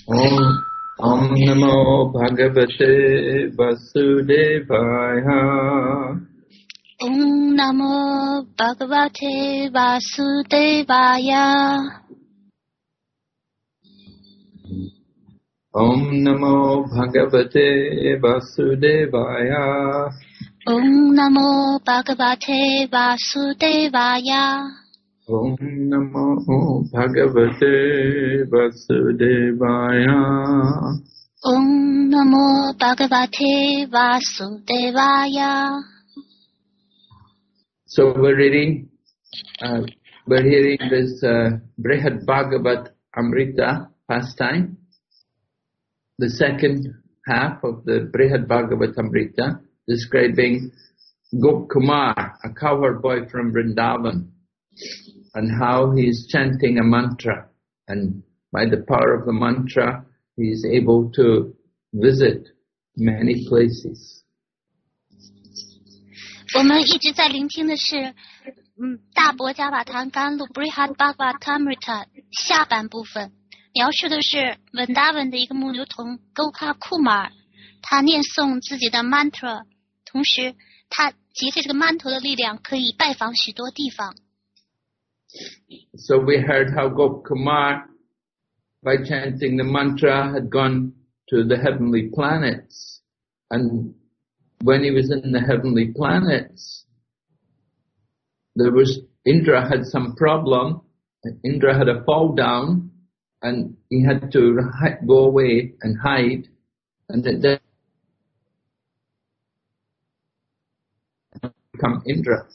Om Om Namo Bhagavate Vasudevaya. Om Namo Bhagavate Vasudevaya. Om Namo Bhagavate Vasudevaya. Om Namo Bhagavate Vasudevaya. Om Namo Bhagavate Vasudevaya. Om Namo Bhagavate Vasudevaya. So we're hearing this Brihad Bhagavat Amrita pastime, the second half of the Brihad Bhagavat Amrita, describing Gop Kumar, a cowherd boy from Vrindavan, and how he's chanting a mantra, and by the power of the mantra, he's able to visit many places. 我们一直在聆听的是大伯加瓦坛甘露 Brihad Bhagavatamrita 下半部分，描述的是文达文的一个牧牛童 Gopa Kumar， 他念诵自己的 mantra， 同时他藉着这个 mantra 的力量可以拜访许多地方。 So we heard how Gop Kumar, by chanting the mantra, had gone to the heavenly planets, and when he was in the heavenly planets, Indra had some problem. Indra had a fall down, and he had to go away and hide, and it did become Indra.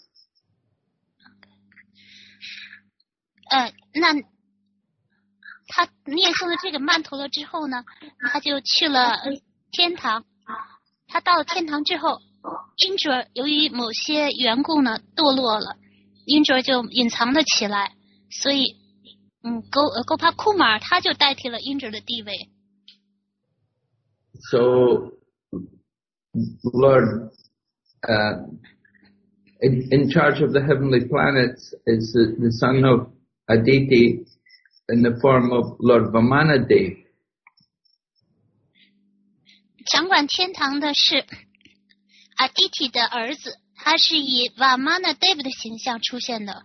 那他念诵了这个曼陀罗之后呢，他就去了天堂。他到了天堂之后，因者由于某些缘故呢堕落了，因者就隐藏了起来，所以Gopa Kumar 他就代替了因者的地位。 So Lord, in charge of the heavenly planets is the son of Aditi in the form of Lord Vamanadev. 掌管天堂的是 Aditi 的儿子，他是以 Vamanadev 的形象出现的。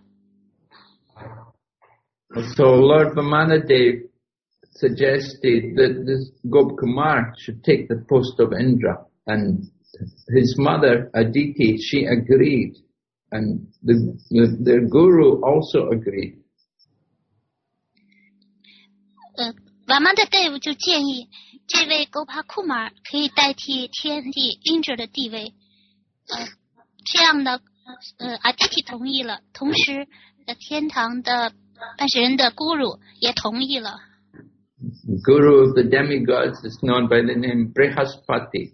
So Lord Vamanadev suggested that this Gop Kumar should take the post of Indra, and his mother Aditi, she agreed, and the guru also agreed. Vamanadev 就建议这位 Gopa Kumar 可以代替天帝因者的地位，这样的Aditi 同意了，同时天堂的办事人的 Guru 也同意了。 Guru of the demigods is known by the name Brihaspati.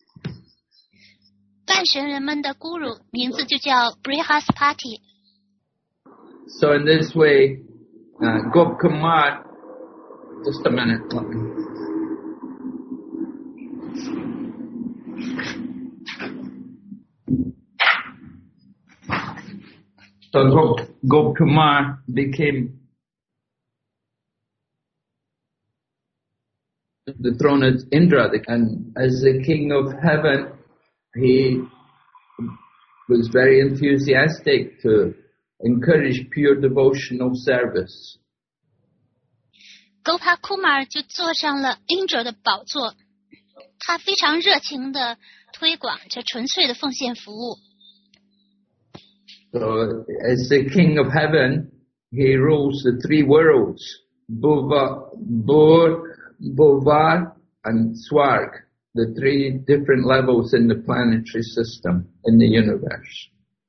办神人们的 Guru 名字就叫 Brihaspati。 So in this way, Gop Kumar, just a minute. So Gop Kumar became the throne as Indra, and as the king of heaven, he was very enthusiastic to encourage pure devotional service. Gopa Kumar 就坐上了因者的宝座，他非常热情地推广着纯粹的奉献服务。 So, as the king of heaven, he rules the three worlds, Bhuvar, and Swarg, the three different levels in the planetary system in the universe.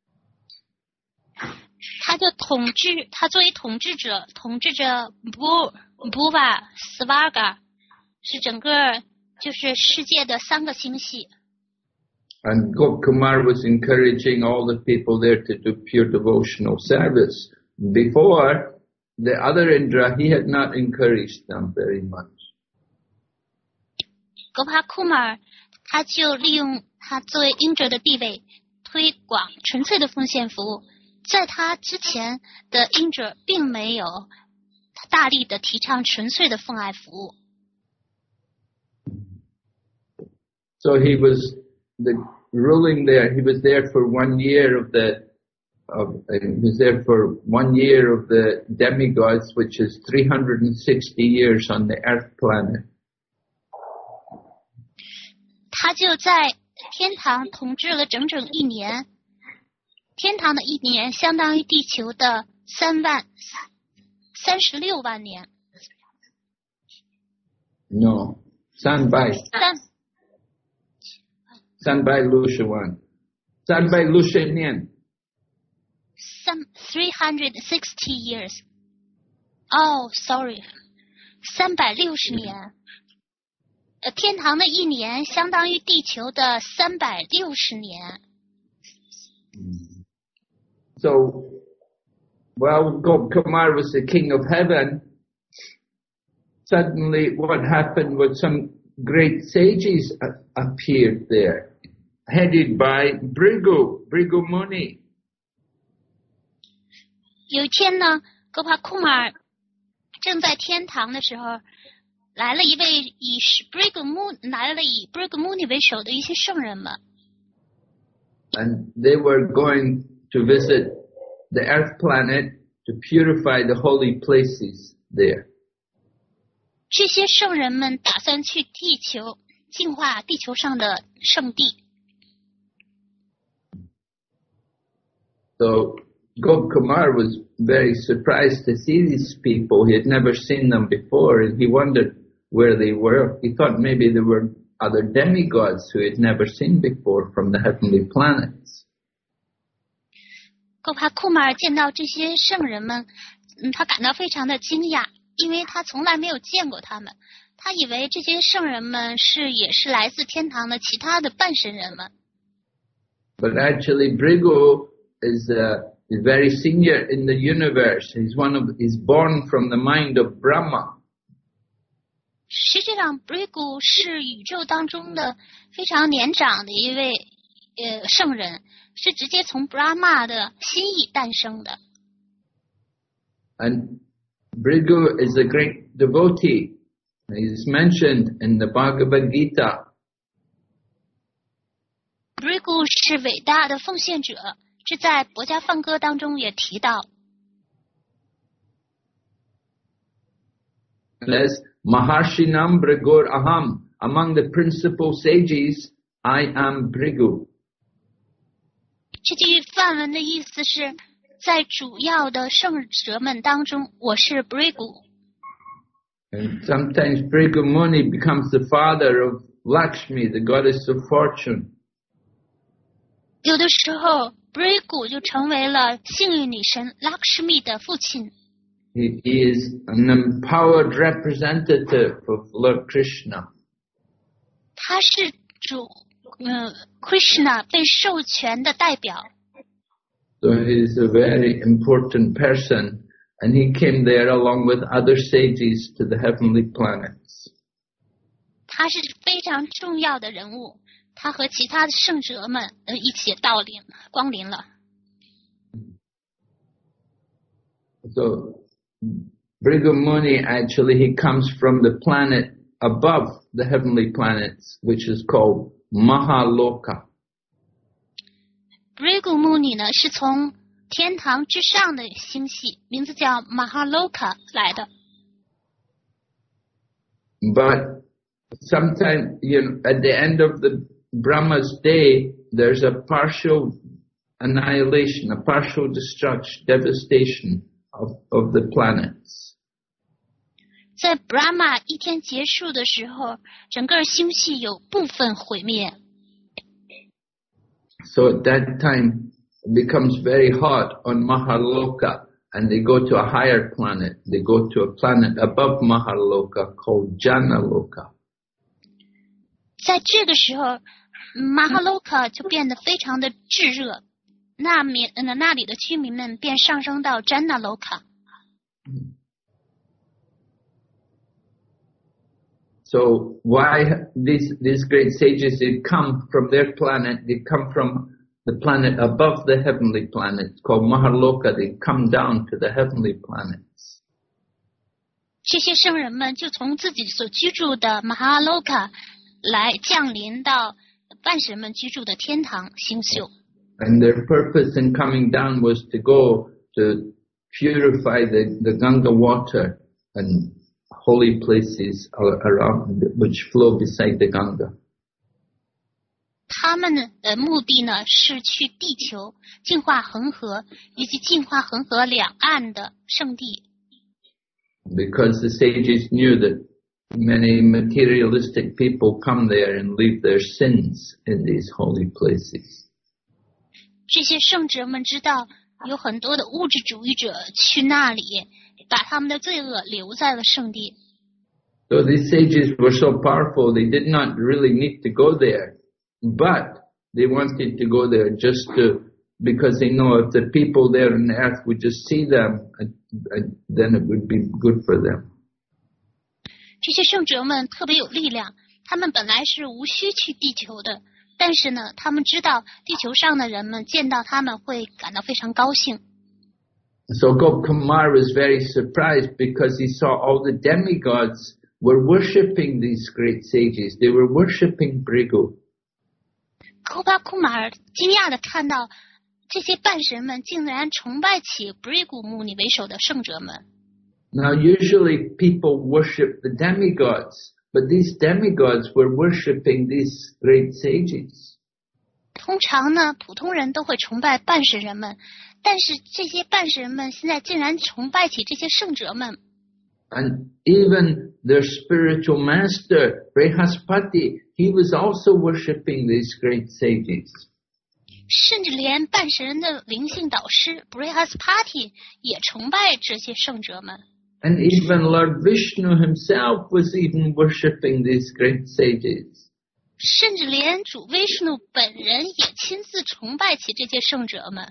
他就他作为统治者，统治着 Bhuva、Svarga， 是整个就是世界的3个星系。 And Gop Kumar was encouraging all the people there to do pure devotional service. Before, the other Indra, he had not encouraged them very much. Gopa Kumar 他就利用他作为因者的地位，推广纯粹的奉献服务。在他之前的因者并没有大力的提倡纯粹的奉爱服务。 So he was ruling there. He was there for 1 year he was there for 1 year of the demigods, which is 360 years on the earth planet. 他就在天堂统治了整整1年。天堂的1年相当于地球的36万年。 No, Sanbai Lusha one. Sanbai Lusha Nian. 360 years. Oh, sorry. 360年。天堂的1年相当于地球的360年。 So, while Kumar was the king of heaven, suddenly what happened was some great sages appeared there, headed by Bhrigu Muni. 有一天呢，格帕库马尔正在天堂的时候，来了一位以 Bhrigu Muni 为首的一些圣人们。 And they were going to visit the earth planet to purify the holy places there. 这些圣人们打算去地球净化地球上的圣地。 So Gopkumar was very surprised to see these people. He had never seen them before, and he wondered where they were. He thought maybe there were other demigods who he had never seen before from the heavenly planets. 戈帕库马尔见到这些圣人们，他感到非常的惊讶，因为他从来没有见过他们。他以为这些圣人们也是来自天堂的其他的半神人们。 But actually, Bhrigu is very senior in the universe. He's born from the mind of Brahma. 实际上 Bhrigu 是宇宙当中的非常年长的一位圣人，是直接从 Brahma 的心意诞生的。 And Bhrigu is a great devotee. He's mentioned in the Bhagavad Gita. Bhrigu 是伟大的奉献者，这在《博家梵歌》当中也提到。 As Maharshinam Bhrigur Aham, among the principal sages, I am Bhrigu. 这句梵文的意思是，在主要的圣者们当中，我是 Bhrigu。 And sometimes Bhrigu Muni becomes the father of Lakshmi, the goddess of fortune. 有的时候 Bhrigu 就成为了幸运女神 Lakshmi 的父亲。 He is an empowered representative of Lord Krishna. 他是主Krishna 被授权的代表。 So he is a very important person, and he came there along with other sages to the heavenly planets. 他是非常重要的人物，他和其他的圣者们一起光临了。 So Bhrigu Muni actually he comes from the planet above the heavenly planets, which is called Mahaloka. Bhrigu Muni 呢是从天堂之上的星系，名字叫 Mahaloka 来的。 But sometime, at the end of the Brahma's day, there's a partial annihilation, a partial destruction, devastation of the planets. 在 Brahma 一天结束的时候，整个星系有部分毁灭。 So at that time, it becomes very hot on Mahaloka, and they go to a higher planet. They go to a planet above Mahaloka called Janaloka. 在这个时候 Mahaloka 就变得非常的炙热，那里的居民们便上升到 Janaloka。 So why these great sages, they come from their planet, they come from the planet above the heavenly planet called Mahaloka, they come down to the heavenly planets. 这些圣人们就从自己所居住的 Mahaloka 来降临到半神们居住的天堂星宿。 And their purpose in coming down was to go to purify the Ganga water and holy places around which flow beside the Ganga. 他们的目的呢是去地球净化恒河以及净化恒河两岸的圣地。 Because the sages knew that many materialistic people come there and leave their sins in these holy places. 这些圣者们知道有很多的物质主义者去那里把他们的罪恶留在了圣地。 So these sages were so powerful, they did not really need to go there, but they wanted to go there just because they know if the people there on the earth would just see them, then it would be good for them. 这些圣者们特别有力量，他们本来是无需去地球的，但是呢，他们知道地球上的人们见到他们会感到非常高兴。 So Gopkumar was very surprised because he saw all the demigods were worshipping these great sages. They were worshipping Brigu. 科巴库马尔惊讶地看到这些半神们竟然崇拜起 Brigu 穆尼为首的圣者们。 Now usually people worship the demigods, but these demigods were worshipping these great sages. 通常呢，普通人都会崇拜半神人们，但是这些半神们现在竟然崇拜起这些圣者们。 And even their spiritual master, Brihaspati, he was also worshipping these great sages. 甚至连半神人的灵性导师 Brihaspati 也崇拜这些圣者们。 And even Lord Vishnu himself was even worshipping these great sages. 甚至连主 Vishnu 本人也亲自崇拜起这些圣者们。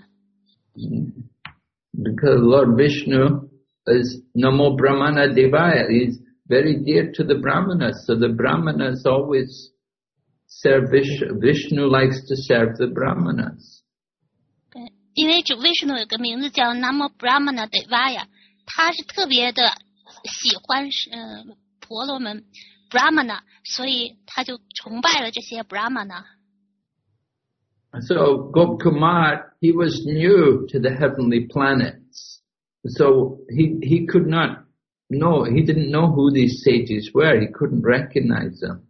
Because Lord Vishnu is Namo Brahmana Devaya. He's very dear to the Brahmanas. So the Brahmanas always serve Vishnu. Vishnu likes to serve the Brahmanas. 对，因为主 Vishnu 有个名字叫 Namo Brahmana Devaya， 他是特别的喜欢婆罗门 Brahmana， 所以他就崇拜了这些 Brahmana。 So Gopkumar, he was new to the heavenly planets. So he could not know, he didn't know who these sages were. He couldn't recognize them.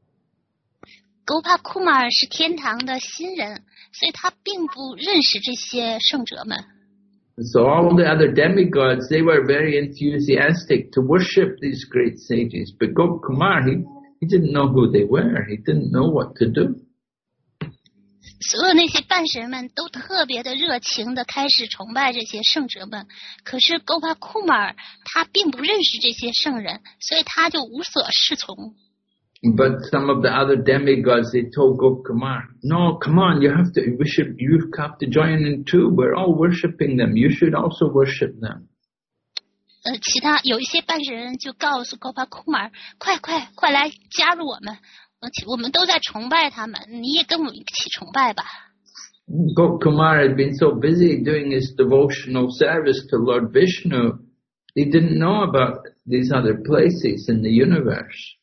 Gopa Kumar 是天堂的新人，所以他并不认识这些圣者们。 So all the other demigods, they were very enthusiastic to worship these great sages. But Gopkumar, he didn't know who they were. He didn't know what to do. 所有那些半神们都特别的热情的开始崇拜这些圣者们，可是 Gopa Kumar 他并不认识这些圣人，所以他就无所适从。 But some of the other demigods, they told Gopkumar, no, come on, you have to join in too. We're all worshipping them. You should also worship them. 其他有一些半神人就告诉 Gopa Kumar， 快来加入我们，我们都在崇拜他们，你也跟我们一起崇拜吧。 Gopkumar had been so busy doing his devotional service to Lord Vishnu, he didn't know about these other places in the universe.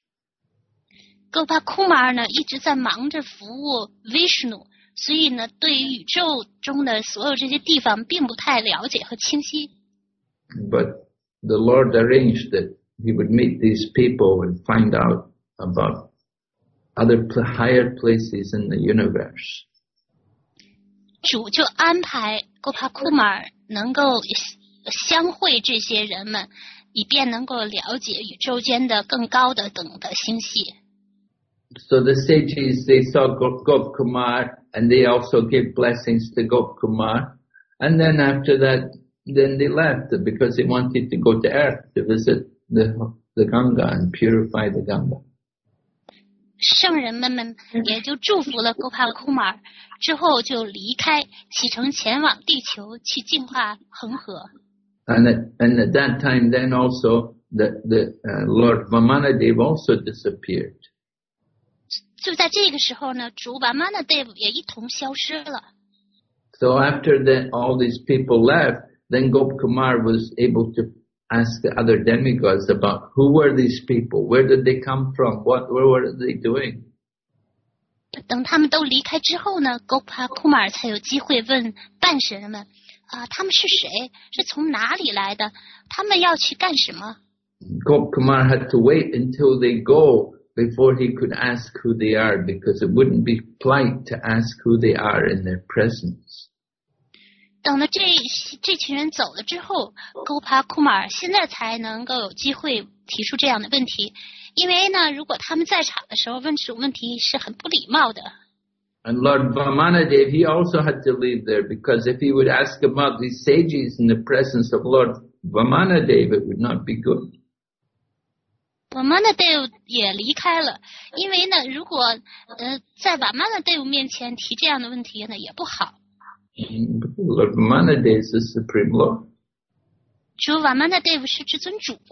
Gopa Kumar 呢一直在忙着服务 Vishnu， 所以呢对于宇宙中的所有这些地方并不太了解和清晰。 But the Lord arranged that he would meet these people and find out about other higher places in the universe. 主就安排 Gopa Kumar 能够相会这些人们，以便能够了解宇宙间的更高的等的星系。 So the sages, they saw Gopkumar and they also gave blessings to Gopkumar. And then after that, then they left because they wanted to go to earth to visit the Ganga and purify the Ganga. 圣人们也就祝福了 Gopa Kumar， 之后就离开，启程前往地球去净化恒河。 And at that time, then also the Lord Vamanadev also disappeared. 就在这个时候呢，主 Vamanadev 也一同消失了。 So after all these people left, then Gopkumar was able to ask the other demigods about who were these people, where did they come from, what were they doing? 等他们都离开之后呢 ，Gopa Kumar 才有机会问半神人们他们是谁？是从哪里来的？他们要去干什么？ Gop Kumar had to wait until they go before he could ask who they are, because it wouldn't be polite to ask who they are in their presence. 等了这群人走了之后 ，Gopa Kumar 现在才能够有机会提出这样的问题，因为呢，如果他们在场的时候问这种问题是很不礼貌的。 And Lord Vamanadev, he also had to leave there, because if he would ask about these sages in the presence of Lord Vamanadev, it would not be good. Vamanadev 也离开了，因为呢，如果在 Vamanadev 面前提这样的问题呢，也不好。 Lord Vamanadev is the Supreme Lord. 主 Vamanadev 是至尊主。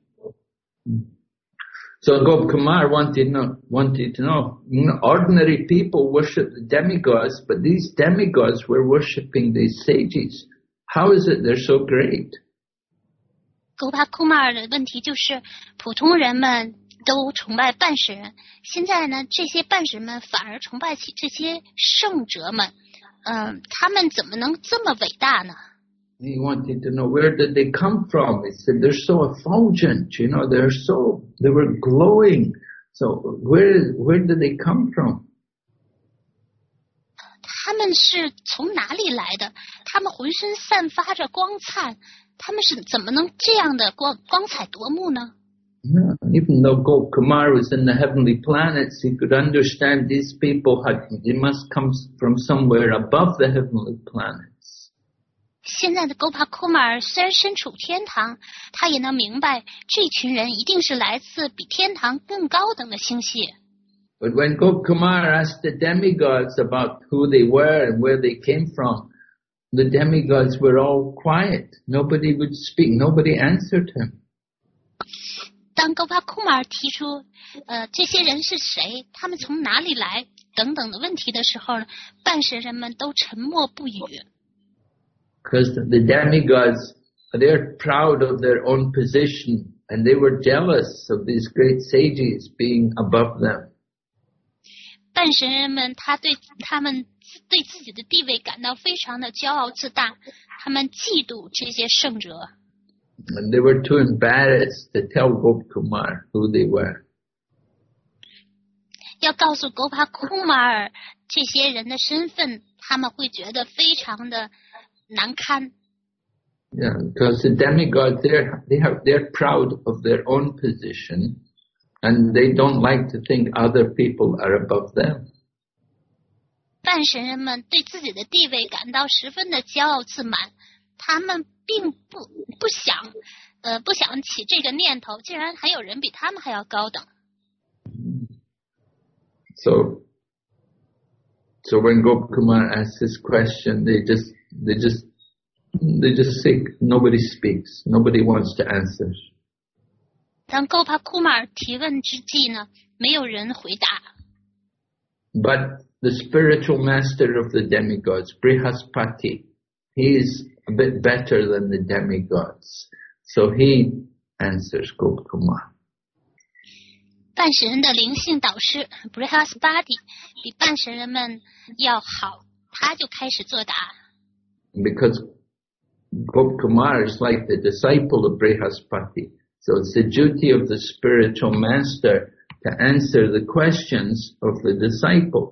So Gop Kumar wanted to know, ordinary people worship the demigods, but these demigods were worshipping these sages. How is it they're so great? Gopa Kumar 的问题就是，普通人们都崇拜半神人，现在呢，这些半神们反而崇拜起这些圣哲们，他们怎么能这么伟大呢？ He wanted to know, where did they come from? He said, they're so effulgent, they were glowing. So where did they come from? 他们是从哪里来的？他们浑身散发着光灿，他们是怎么能这样的光彩夺目呢？ Yeah, even though Gop Kumar was in the heavenly planets, he could understand these people they must come from somewhere above the heavenly planets. 现在的 Gopa Kumar 虽然身处天堂，他也能明白这群人一定是来自比天堂更高等的星系。 But when Gop Kumar asked the demigods about who they were and where they came from, the demigods were all quiet. Nobody would speak. Nobody answered him. 当 Gopa Kumar 提出这些人是谁，他们从哪里来等等的问题的时候呢，半神人们都沉默不语。 Because the demigods, they're proud of their own position, and they were jealous of these great sages being above them. 半神人们他们对自己的地位感到非常的骄傲自大，他们嫉妒这些圣哲。 And they were too embarrassed to tell Gop Kumar who they were. 要告诉 Gopa Kumar 这些人的身份，他们会觉得非常的难堪。 Yeah, because the demigods, they're proud of their own position, and they don't like to think other people are above them. 半神人们对自己的地位感到十分的骄傲自满，他们并不想起这个念头，竟然还有人比他们还要高等。 So when Gop Kumar asks this question, they just say nobody speaks, nobody wants to answer. 当 Gopa Kumar 提问之际呢，没有人回答。 But the spiritual master of the demigods, Brihaspati, he is a bit better than the demigods, so he answers Gop Kumar. 半神人的灵性导师 Brihaspati 比半神人们要好，他就开始作答。 Because Gop Kumar is like the disciple of Brihaspati, so it's the duty of the spiritual master to answer the questions of the disciple.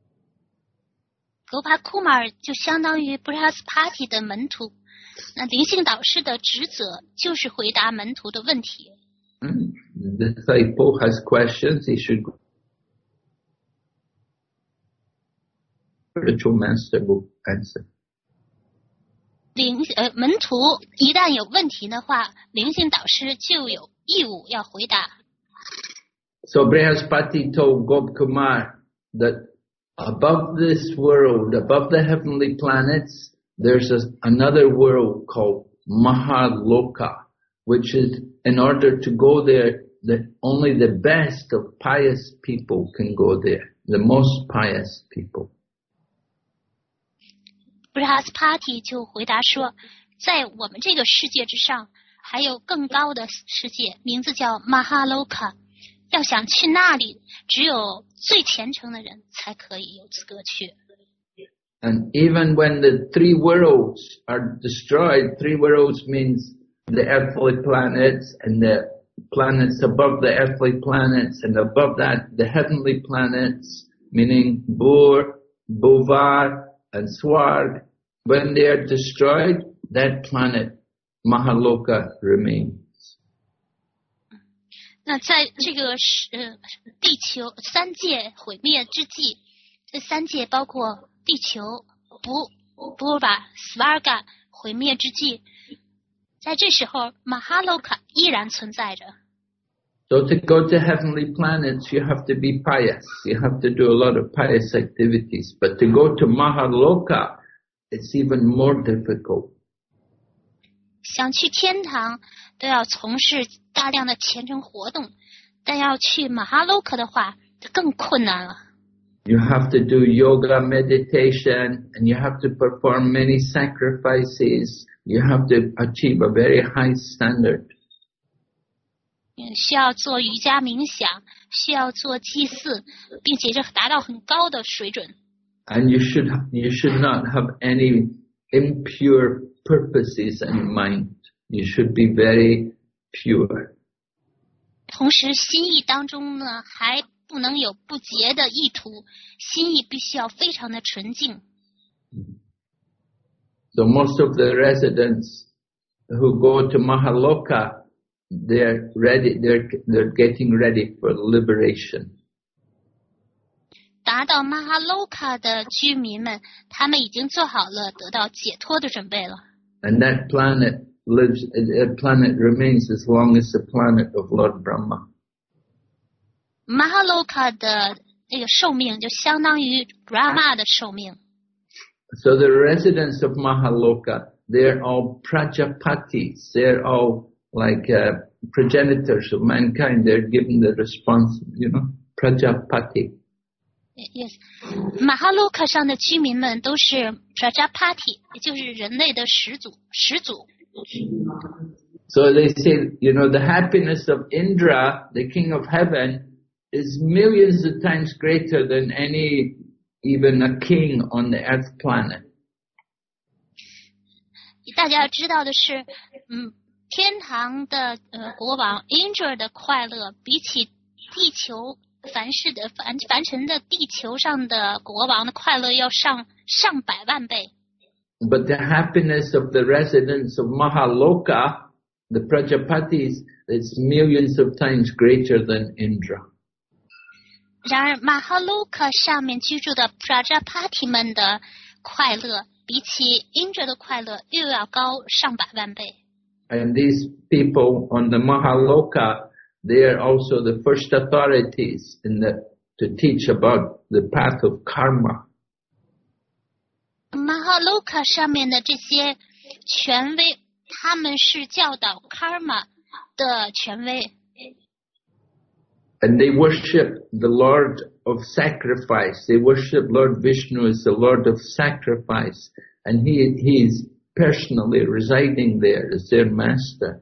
Gopa Kumar 就相当于 Brihaspati 的门徒，那灵性导师的职责就是回答门徒的问题。 The disciple has questions, he should go. Spiritual master will answer. 门徒一旦有问题的话，灵性导师就有义务要回答。 So Brihaspati told Gop Kumar that above this world, above the heavenly planets, there's another world called Mahaloka, which is, in order to go there, only the best of pious people can go there, the most pious people. Brihaspati 就回答说，在我们这个世界之上，还有更高的世界，名字叫 Mahaloka， 要想去那里，只有最虔诚的人才可以有资格去。 And even when the 3 worlds are destroyed, 3 worlds means the earthly planets and the planets above the earthly planets, and above that the heavenly planets, meaning Bur, Bovar, and Swarg. When they are destroyed, that planet Mahaloka remains. 那在这个地球3界毁灭之际，这3界包括地球、Burva、Svarga 毁灭之际，在这时候 Mahaloka 依然存在着。 So to go to heavenly planets, you have to be pious. You have to do a lot of pious activities. But to go to Mahaloka, it's even more difficult. 想去天堂都要从事大量的虔诚活动，但要去 Mahaloka 的话就更困难了。 You have to do yoga, meditation, and you have to perform many sacrifices. You have to achieve a very high standard. 需要做瑜伽冥想，需要做祭祀，并且是达到很高的水准。 And you should not have any impure purposes in mind. You should be very pure. 同时，心意当中呢，还不能有不洁的意图，心意必须要非常的纯净。 So most of the residents who go to Mahaloka, they're ready. They're getting ready for liberation. 达到 Mahaloka 的居民们，他们已经做好了得到解脱的准备了。 And that planet remains as long as the planet of Lord Brahma. Mahaloka 的这个寿命就相当于 Brahma 的寿命。 So the residents of Mahaloka, they're all Prajapatis. They're all like progenitors of mankind. They're given the response, Prajapati. Yes, Mahaloka 上的居民们都是 Prajapati， 也就是人类的始祖。 So they say, the happiness of Indra, the king of heaven, is millions of times greater than even a king on the earth planet. 大家要知道的是，天堂的国王 Indra 的快乐，比起地球凡尘的地球上的国王的快乐要上百万倍。 But the happiness of the residents of Mahaloka, the Prajapatis, is millions of times greater than Indra. 然而 Mahaloka 上面居住的 Prajapati 们的快乐，比起 Indra 的快乐又要高上百万倍。 And these people on the Mahaloka, they are also the first authorities to teach about the path of karma. Mahaloka 上面的这些权威，他们是教导 karma 的权威。 And they worship the Lord of sacrifice. They worship Lord Vishnu as the Lord of sacrifice. And he is personally residing there as their master.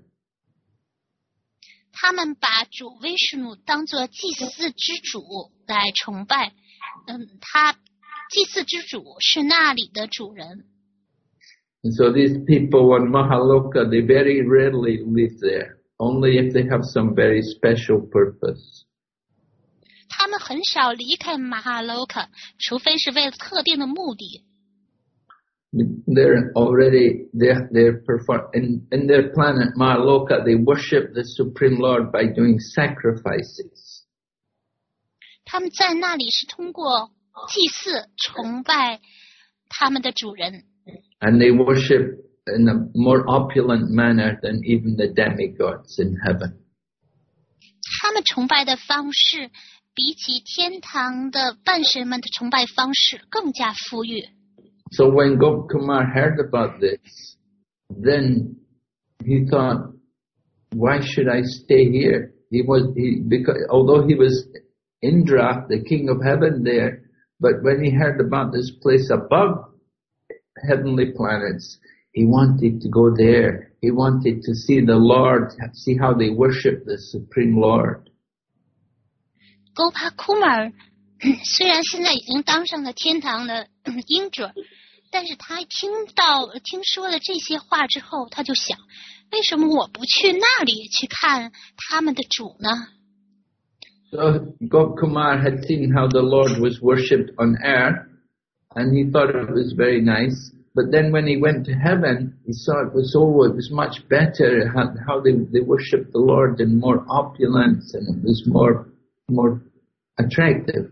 他们把主 Vishnu 当作祭祀之主来崇拜。他祭祀之主是那里的主人。 And so these people on Mahaloka, they very rarely live there, only if they have some very special purpose. 他们很少离开 Mahaloka， 除非是为了特定的目的。 They're in their planet Mahaloka, they worship the Supreme Lord by doing sacrifices. 他们在那里是通过祭祀崇拜他们的主人。 And they worship in a more opulent manner than even the demigods in heaven. 他们崇拜的方式比起天堂的半神们的崇拜方式更加富裕。 So when Gopkumar heard about this, then he thought, why should I stay here? Because although he was Indra, the king of heaven there, but when he heard about this place above heavenly planets, he wanted to go there. He wanted to see the Lord, see how they worship the Supreme Lord. Gopakumar 虽然现在已经当上了天堂的英者，但是他听说了这些话之后，他就想，为什么我不去那里去看他们的主呢？ So Gopkumar had seen how the Lord was worshipped on earth, and he thought it was very nice. But then when he went to heaven, he saw it was much better how they worshipped the Lord in more opulence, and it was more attractive.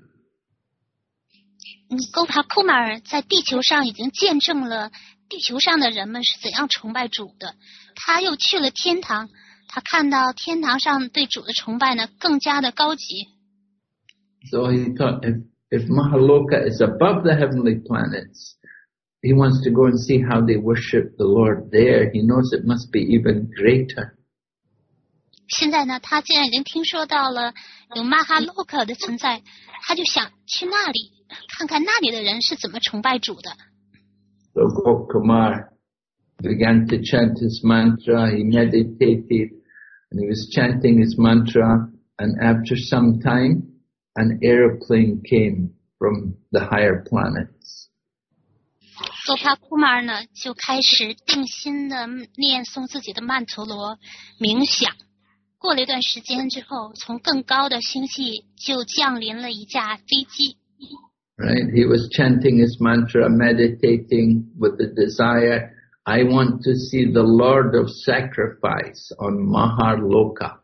Gopakumar 在地球上已经见证了地球上的人们是怎样崇拜主的，他又去了天堂，他看到天堂上对主的崇拜呢更加的高级。 So he thought if Mahaloka is above the heavenly planets, he wants to go and see how they worship the Lord there. He knows it must be even greater. 现在呢，他既然已经听说到了有马哈洛克的存在，他就想去那里看看那里的人是怎么崇拜主的。 So Gopkumar began to chant his mantra. He meditated, and he was chanting his mantra. And after some time, an aeroplane came from the higher planets. Gopakumar 呢，就开始定心的念诵自己的曼陀罗，冥想。过了一段时间之后，从更高的星系就降临了一架飞机。 Right? He was chanting his mantra, meditating with the desire, I want to see the Lord of Sacrifice on Mahaloka.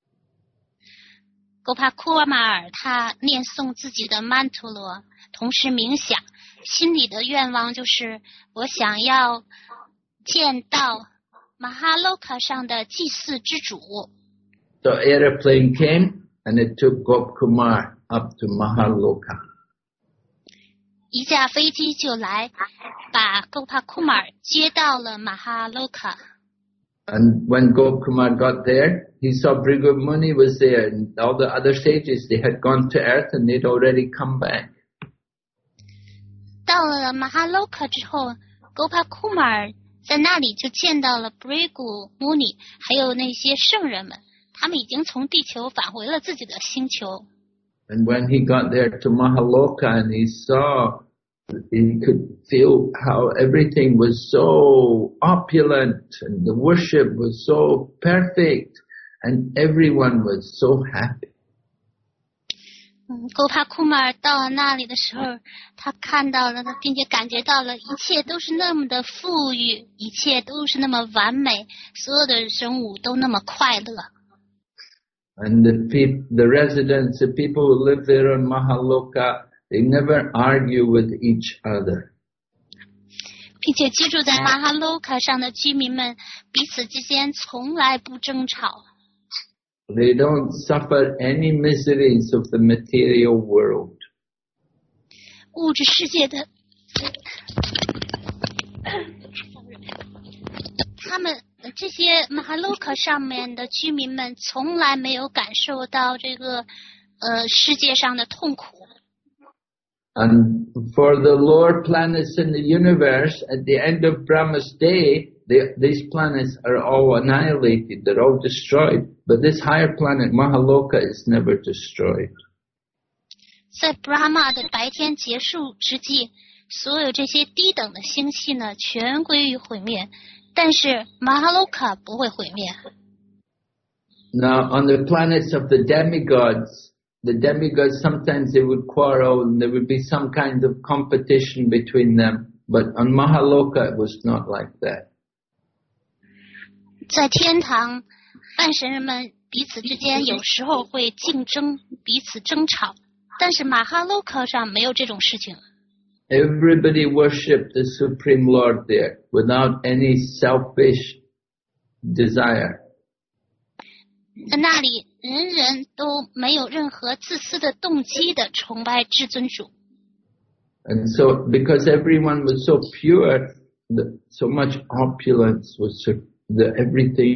Gopakumar 他念诵自己的曼陀罗，同时冥想，心里的愿望就是我想要见到马哈洛卡上的祭祀之主。 So airplane came and it took Gopkumar up to Mahaloka. 一架飞机就来，把 Gopakumar 接到了马哈洛卡。 And when Gopkumar got there, he saw Bhrigu Muni was there, and all the other sages, they had gone to earth and they'd already come back. 到了马哈洛卡之后 ，Gopakumar 在那里就见到了 Bhrigu Muni， 还有那些圣人们，他们已经从地球返回了自己的星球。 And when he got there to Mahaloka and he saw, he could feel how everything was so opulent and the worship was so perfect and everyone was so happy. Gopakumar 到了那里的时候，他看到了，并且感觉到了一切都是那么的富裕，一切都是那么完美，所有的生物都那么快乐。 And the residents, the people who live there on Mahaloka, they never argue with each other. 并且居住在马哈洛卡上的居民们彼此之间从来不争吵。 They don't suffer any miseries of the material world. 物质世界的，他们这些马哈洛卡上面的居民们从来没有感受到这个世界上的痛苦。 And for the lower planets in the universe, at the end of Brahma's day, these planets are all annihilated, they're all destroyed. But this higher planet, Mahaloka, is never destroyed. 在 Brahma 的白天结束之际，所有这些低等的星系呢，全归于毁灭。但是 Mahaloka 不会毁灭。 Now, on the planets of the demigods sometimes they would quarrel and there would be some kind of competition between them. But on Mahaloka, it was not like that. 在天堂，半神人们彼此之间有时候会竞争，彼此争吵，但是马哈洛克上没有这种事情。 Everybody worshipped the Supreme Lord there without any selfish desire. 在那里，人人都没有任何自私的动机的崇拜至尊主。 And so, because everyone was so pure, so much opulence was everything,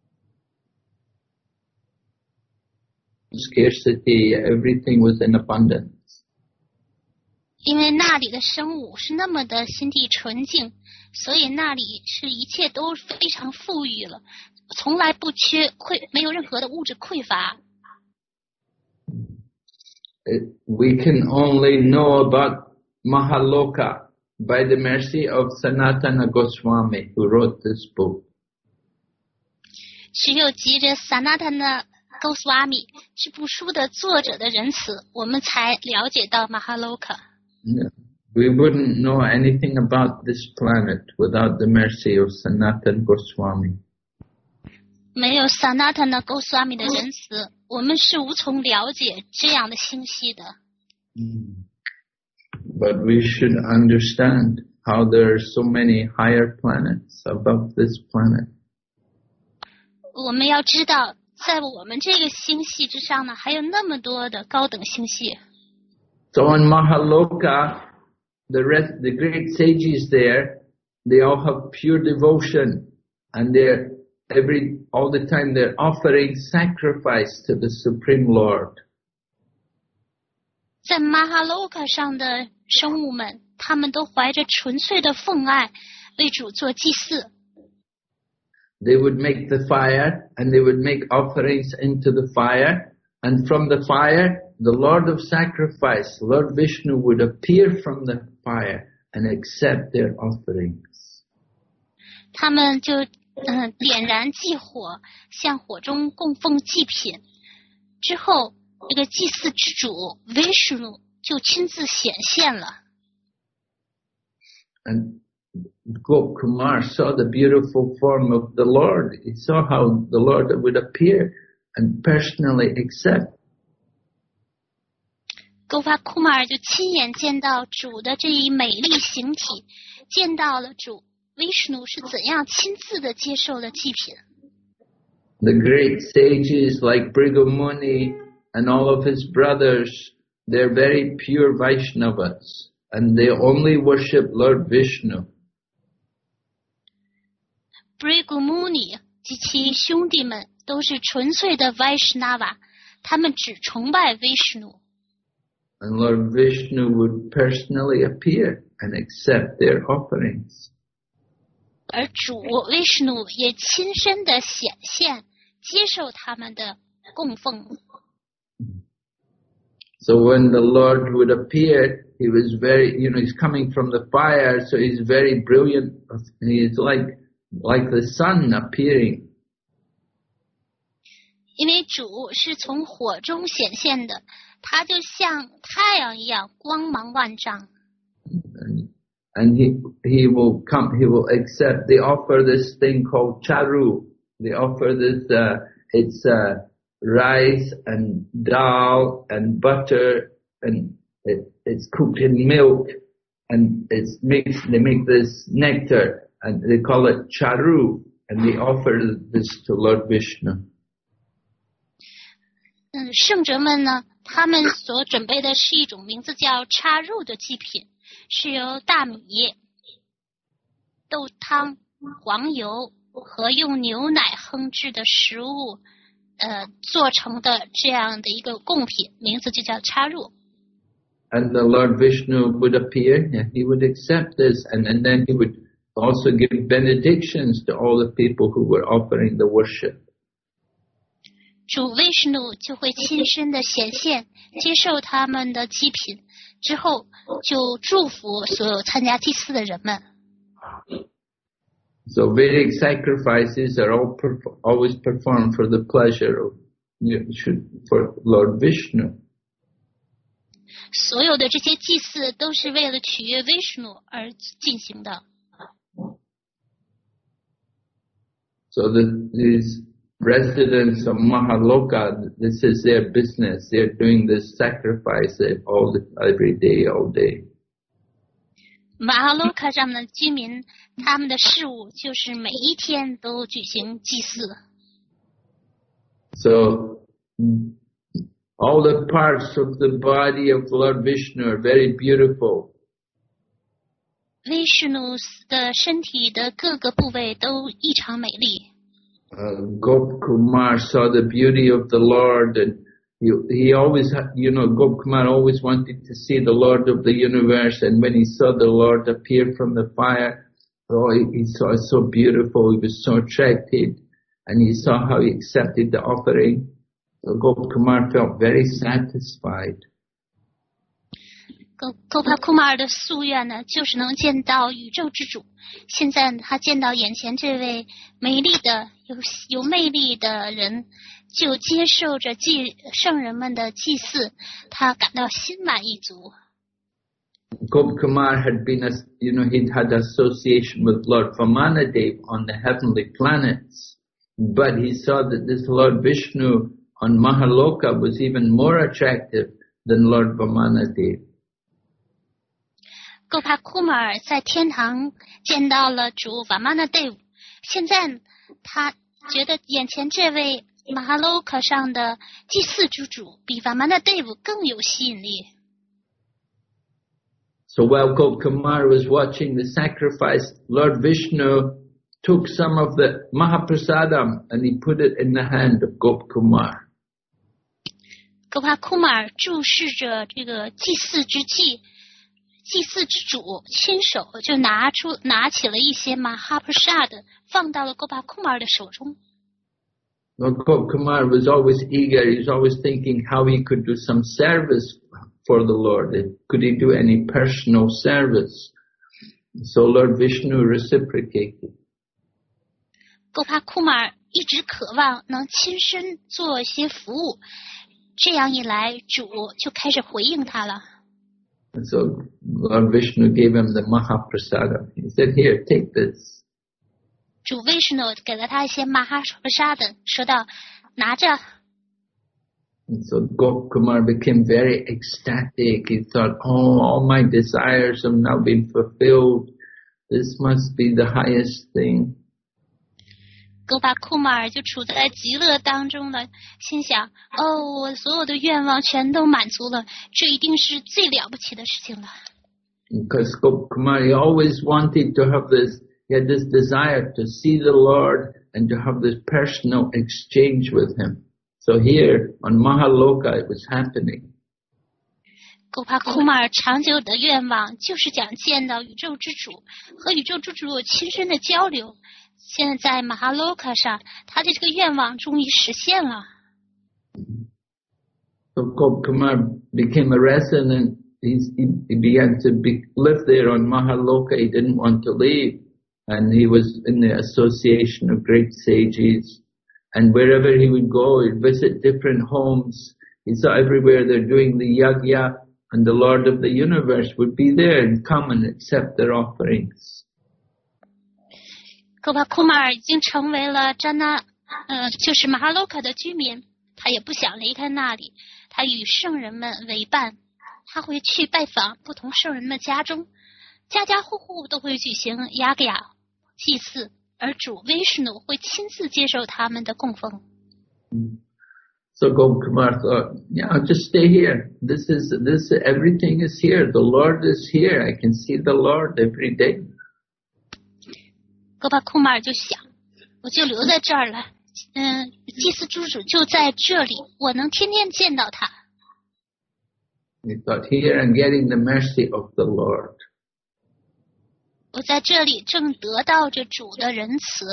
scarcity, everything was in abundance. 因为那里的生物是那么的心地纯净，所以那里是一切都非常富裕了，从来不缺没有任何的物质匮乏。 we can only know about Mahaloka by the mercy of Sanatana Goswami, who wrote this book. 只有藉着 Sanatana Goswami 这部书的作者的仁慈，我们才了解到 Mahaloka。 We wouldn't know anything about this planet without the mercy of Sanatana Goswami. 没有 Sanatana Goswami 的仁慈，我们是无从了解这样的星系的。 But we should understand how there are so many higher planets above this planet. 我们要知道，在我们这个星系之上呢，还有那么多的高等星系。 So in Mahaloka, the great sages there, they all have pure devotion, and all the time they're offering sacrifice to the Supreme Lord. 在 Mahaloka 上的生物们，他们都怀着纯粹的奉爱，为主做祭祀。 They would make the fire, and they would make offerings into the fire, and from the fire, the Lord of Sacrifice, Lord Vishnu, would appear from the fire and accept their offerings. 他们就点燃祭火，向火中供奉祭品。之后，这个祭祀之主 Vishnu 就亲自显现了。 And Gopkumar saw the beautiful form of the Lord. He saw how the Lord would appear and personally accept. Gopakumar 就亲眼见到主的这一美丽形体，见到了主 Vishnu 是怎样亲自的接受了祭品。 The great sages like Bhrigu Muni and all of his brothers, they're very pure Vaishnavas, and they only worship Lord Vishnu. Bhrigu Muni 及其兄弟们都是纯粹的 Vaishnava， 他们只崇拜 Vishnu。 And Lord Vishnu would personally appear and accept their offerings. 而主 Vishnu 也亲身的显现，接受他们的供奉。 So when the Lord would appear, he was very, he's coming from the fire, so he's very brilliant. He's like the sun appearing. 因为主是从火中显现的，他就像太阳一样光芒万丈。 And he will come, he will accept, they offer this thing called charu. They offer this, it's rice and dal and butter, and it's cooked in milk, and they make this nectar, and they call it charu, and they offer this to Lord Vishnu. 圣者们呢，他们所准备的是一种名字叫插入的祭品，是由大米、豆汤、黄油和用牛奶烹制的食物做成的这样的一个贡品，名字就叫插入。 And the Lord Vishnu would appear, and he would accept this, and then he would also give benedictions to all the people who were offering the worship. 主 Vishnu 就会亲身的显现，接受他们的祭品，之后就祝福所有参加祭祀的人们。 So Vedic sacrifices are always performed for the pleasure of, for Lord Vishnu. 所有的这些祭祀都是为了取悦 Vishnu 而进行的。 So these residents of Mahaloka, this is their business. They're doing this sacrifice every day, all day. 马哈洛卡上的居民，他们的事务就是每一天都举行祭祀。 So all the parts of the body of Lord Vishnu are very beautiful. Vishnu 的身体的各个部位都异常美丽。 Gopkumar saw the beauty of the Lord, and he always, Gopkumar always wanted to see the Lord of the universe, and when he saw the Lord appear from the fire, he saw it so beautiful, he was so attracted, and he saw how he accepted the offering. So Gopkumar felt very satisfied. Gopakumar 的夙愿呢，就是能见到宇宙之主。现在他见到眼前这位美丽的、有魅力的人，就接受着圣人们的祭祀，他感到心满意足。 Gopakumar had been, he'd had association with Lord Vamanadev on the heavenly planets, but he saw that this Lord Vishnu on Mahaloka was even more attractive than Lord Vamanadev. Gopakumar 在天堂见到了主 Vamanadev， 现在他觉得眼前这位 Mahaloka 上的祭祀之主比 Vamanadev 更有吸引力。 So while Gopakumar was watching the sacrifice, Lord Vishnu took some of the Mahaprasadam and he put it in the hand of Gopakumar. Gopakumar 注视着这个祭祀之主，亲手就拿起了一些 Mahaprasad 放到了 Gopakumar 的手中。 Well, Gopakumar was always eager. He was always thinking how he could do some service for the Lord. Could he do any personal service? So Lord Vishnu reciprocated. Gopakumar 一直渴望能亲身做一些服务，这样一来，主就开始回应他了。 So Lord Vishnu gave him the Mahaprasada. He said, "Here, take this." 主 Vishnu 给了他一些 Mahaprasad， 说道：“拿着。” And so Gopakumar became very ecstatic. He thought, "Oh, all my desires have now been fulfilled. This must be the highest thing." Gopakumar 就处在极乐当中了，心想：我所有的愿望全都满足了，这一定是最了不起的事情了。 Because Gopakumar, he always wanted to have this, he had this desire to see the Lord and to have this personal exchange with him. So here on Mahaloka it was happening. Gopakumar 长久的愿望就是想见到宇宙之主，和宇宙之主亲身的交流。现在在 Mahaloka 上，他的这个愿望终于实现了。 So Gopakumar became a resident. He began to live there on Mahaloka. He didn't want to leave. And he was in the association of great sages. And wherever he would go, he'd visit different homes. He saw everywhere they're doing the yagya, and the Lord of the universe would be there and come and accept their offerings. Gopakumar 已经成为了就是 Mahaloka 的居民，他也不想离开那里，他与圣人们为伴，他会去拜访不同圣人的家中，家家户户都会举行 yagya 祭祀，而主 Vishnu 会亲自接受他们的供奉。 So Gopakumar thought, "Yeah, just stay here. This everything is here. The Lord is here. I can see the Lord every day." Gopakumar 就想，我就留在这儿了。祭祀之主就在这里，我能天天见到他。 He thought, "Here I'm getting the mercy of the Lord." 我在这里正得到着主的仁慈。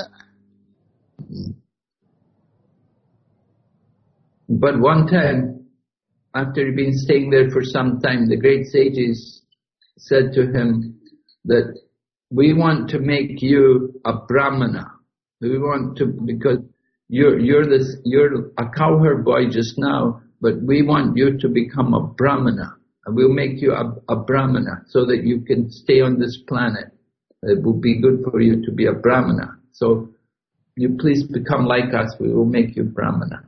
But one time, after he'd been staying there for some time, the great sages said to him that we want to make you a brahmana. We want to, because you're a cowherd boy just now, but we want you to become a brahmana. And we'll make you a brahmana so that you can stay on this planet. It will be good for you to be a brahmana. So you please become like us. We will make you brahmana.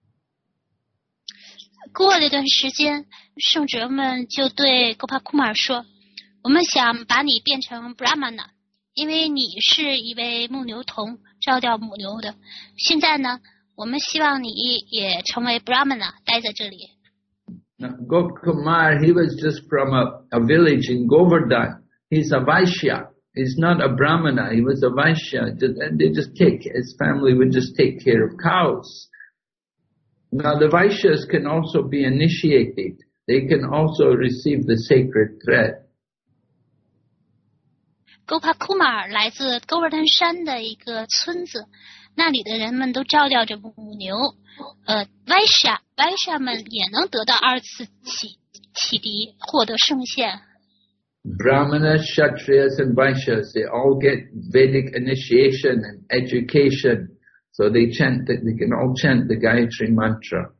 过了一段时间，圣哲们就对 Gopakumar 说：“我们想把你变成 Brahmana， 因为你是一位牧牛童，照料母牛的。现在呢，我们希望你也成为 Brahmana， 待在这里。” Now, Gopakumar, he was just from a village in Govardhan. He's a Vaishya. He's not a Brahmana. He was a Vaishya. And his family would just take care of cows. Now, the Vaishyas can also be initiated. They can also receive the sacred thread. Gopakumar 来自勾尔丹山的一个村子，那里的人们都照料着母牛。Vaishya 们也能得到二次启迪，获得圣献。 Brahmanas, Kshatriyas and Vaishyas, they all get Vedic initiation and education. So they can all chant the Gayatri mantra.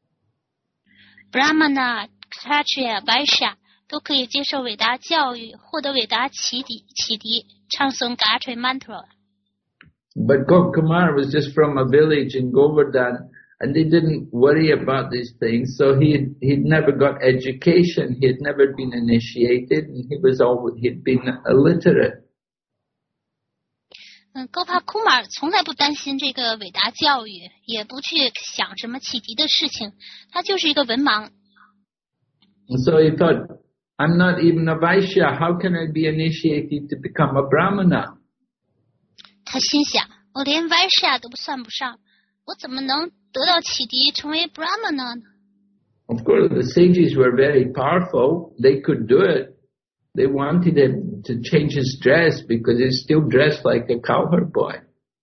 Brahmana, Kshatriya, Vaishya 都可以接受伟达教育，获得伟达启迪，唱诵 Gayatri mantra。 But Gopkumar was just from a village in Govardhan, and they didn't worry about these things. So he'd never got education. He had never been initiated, and he'd been illiterate. Gopakumar 从来不担心这个伟达教育，也不去想什么启迪的事情，他就是一个文盲。 So he thought, I'm not even a Vaishya. How can I be initiated to become a Brahmana? 他心想，我连 Vaishya 都算不上，我怎么能得到启迪成为 Brahmana 呢？ Of course, the sages were very powerful. They could do it. They wanted him to change his dress because he's still dressed like a cowherd boy.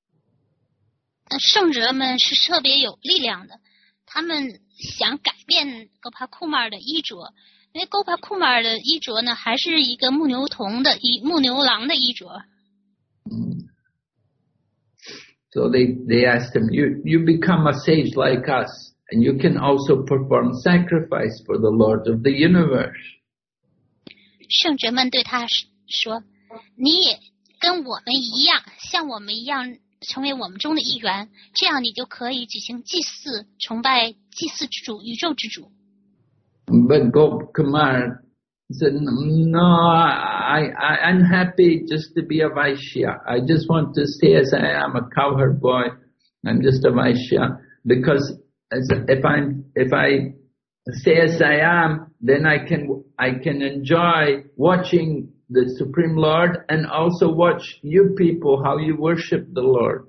圣者们是特别有力量的，他们想改变 Gopakumar 的衣着，因为 Gopakumar 的衣着呢，还是一个牧牛郎的衣着。 So they asked him, you become a sage like us, and you can also perform sacrifice for the Lord of the universe. 圣者们对他说，你也跟我们一样，像我们一样成为我们中的一员，这样你就可以举行祭祀，崇拜祭祀之主，宇宙之主。 But Gopkumar said, no, I'm happy just to be a Vaishya. I just want to stay as I am, a cowherd boy. I'm just a Vaishya. Because if I stay as I am, then I can enjoy watching the Supreme Lord and also watch you people how you worship the Lord.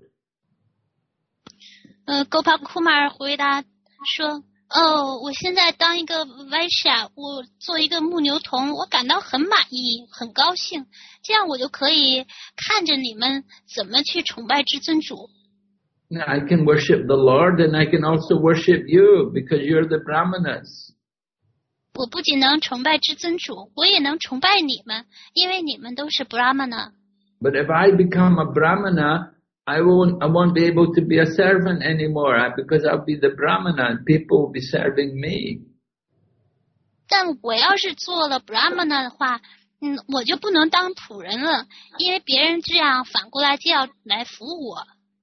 Gopakumar 回答说，我现在当一个 Vaishya， 我做一个牧牛童，我感到很满意，很高兴，这样我就可以看着你们怎么去崇拜至尊主。 I can worship the Lord and I can also worship you because you're the Brahmanas. 我不仅能崇拜至尊主，我也能崇拜你们，因为你们都是 Brahmana。 But if I become a Brahmana, I won't be able to be a servant anymore because I'll be the Brahmana and people will be serving me. 但我要是做了 Brahmana 的话，我就不能当仆人了，因为别人这样反过来就要来服我。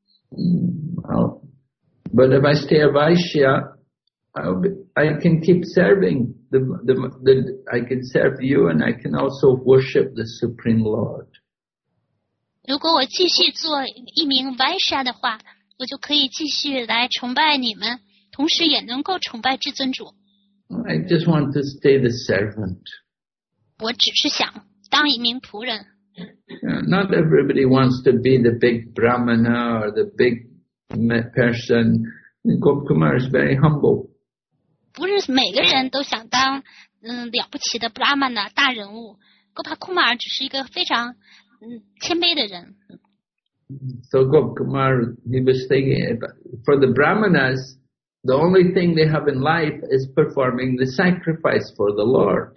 But if I stay a Vaishya, I can keep serving I can serve you and I can also worship the Supreme Lord. 如果我继续做一名 Vaishya 的话，我就可以继续来崇拜你们，同时也能够崇拜至尊主。 I just want to stay the servant. 我只是想当一名仆人。 Not everybody wants to be the big Brahmana or the big person. Gopkumar is very humble. 不是每个人都想当了不起的 Brahmana 大人物。Gopakumar 只是一个非常谦卑的人。 So Gopkumar, he was thinking, for the Brahmanas, the only thing they have in life is performing the sacrifice for the Lord.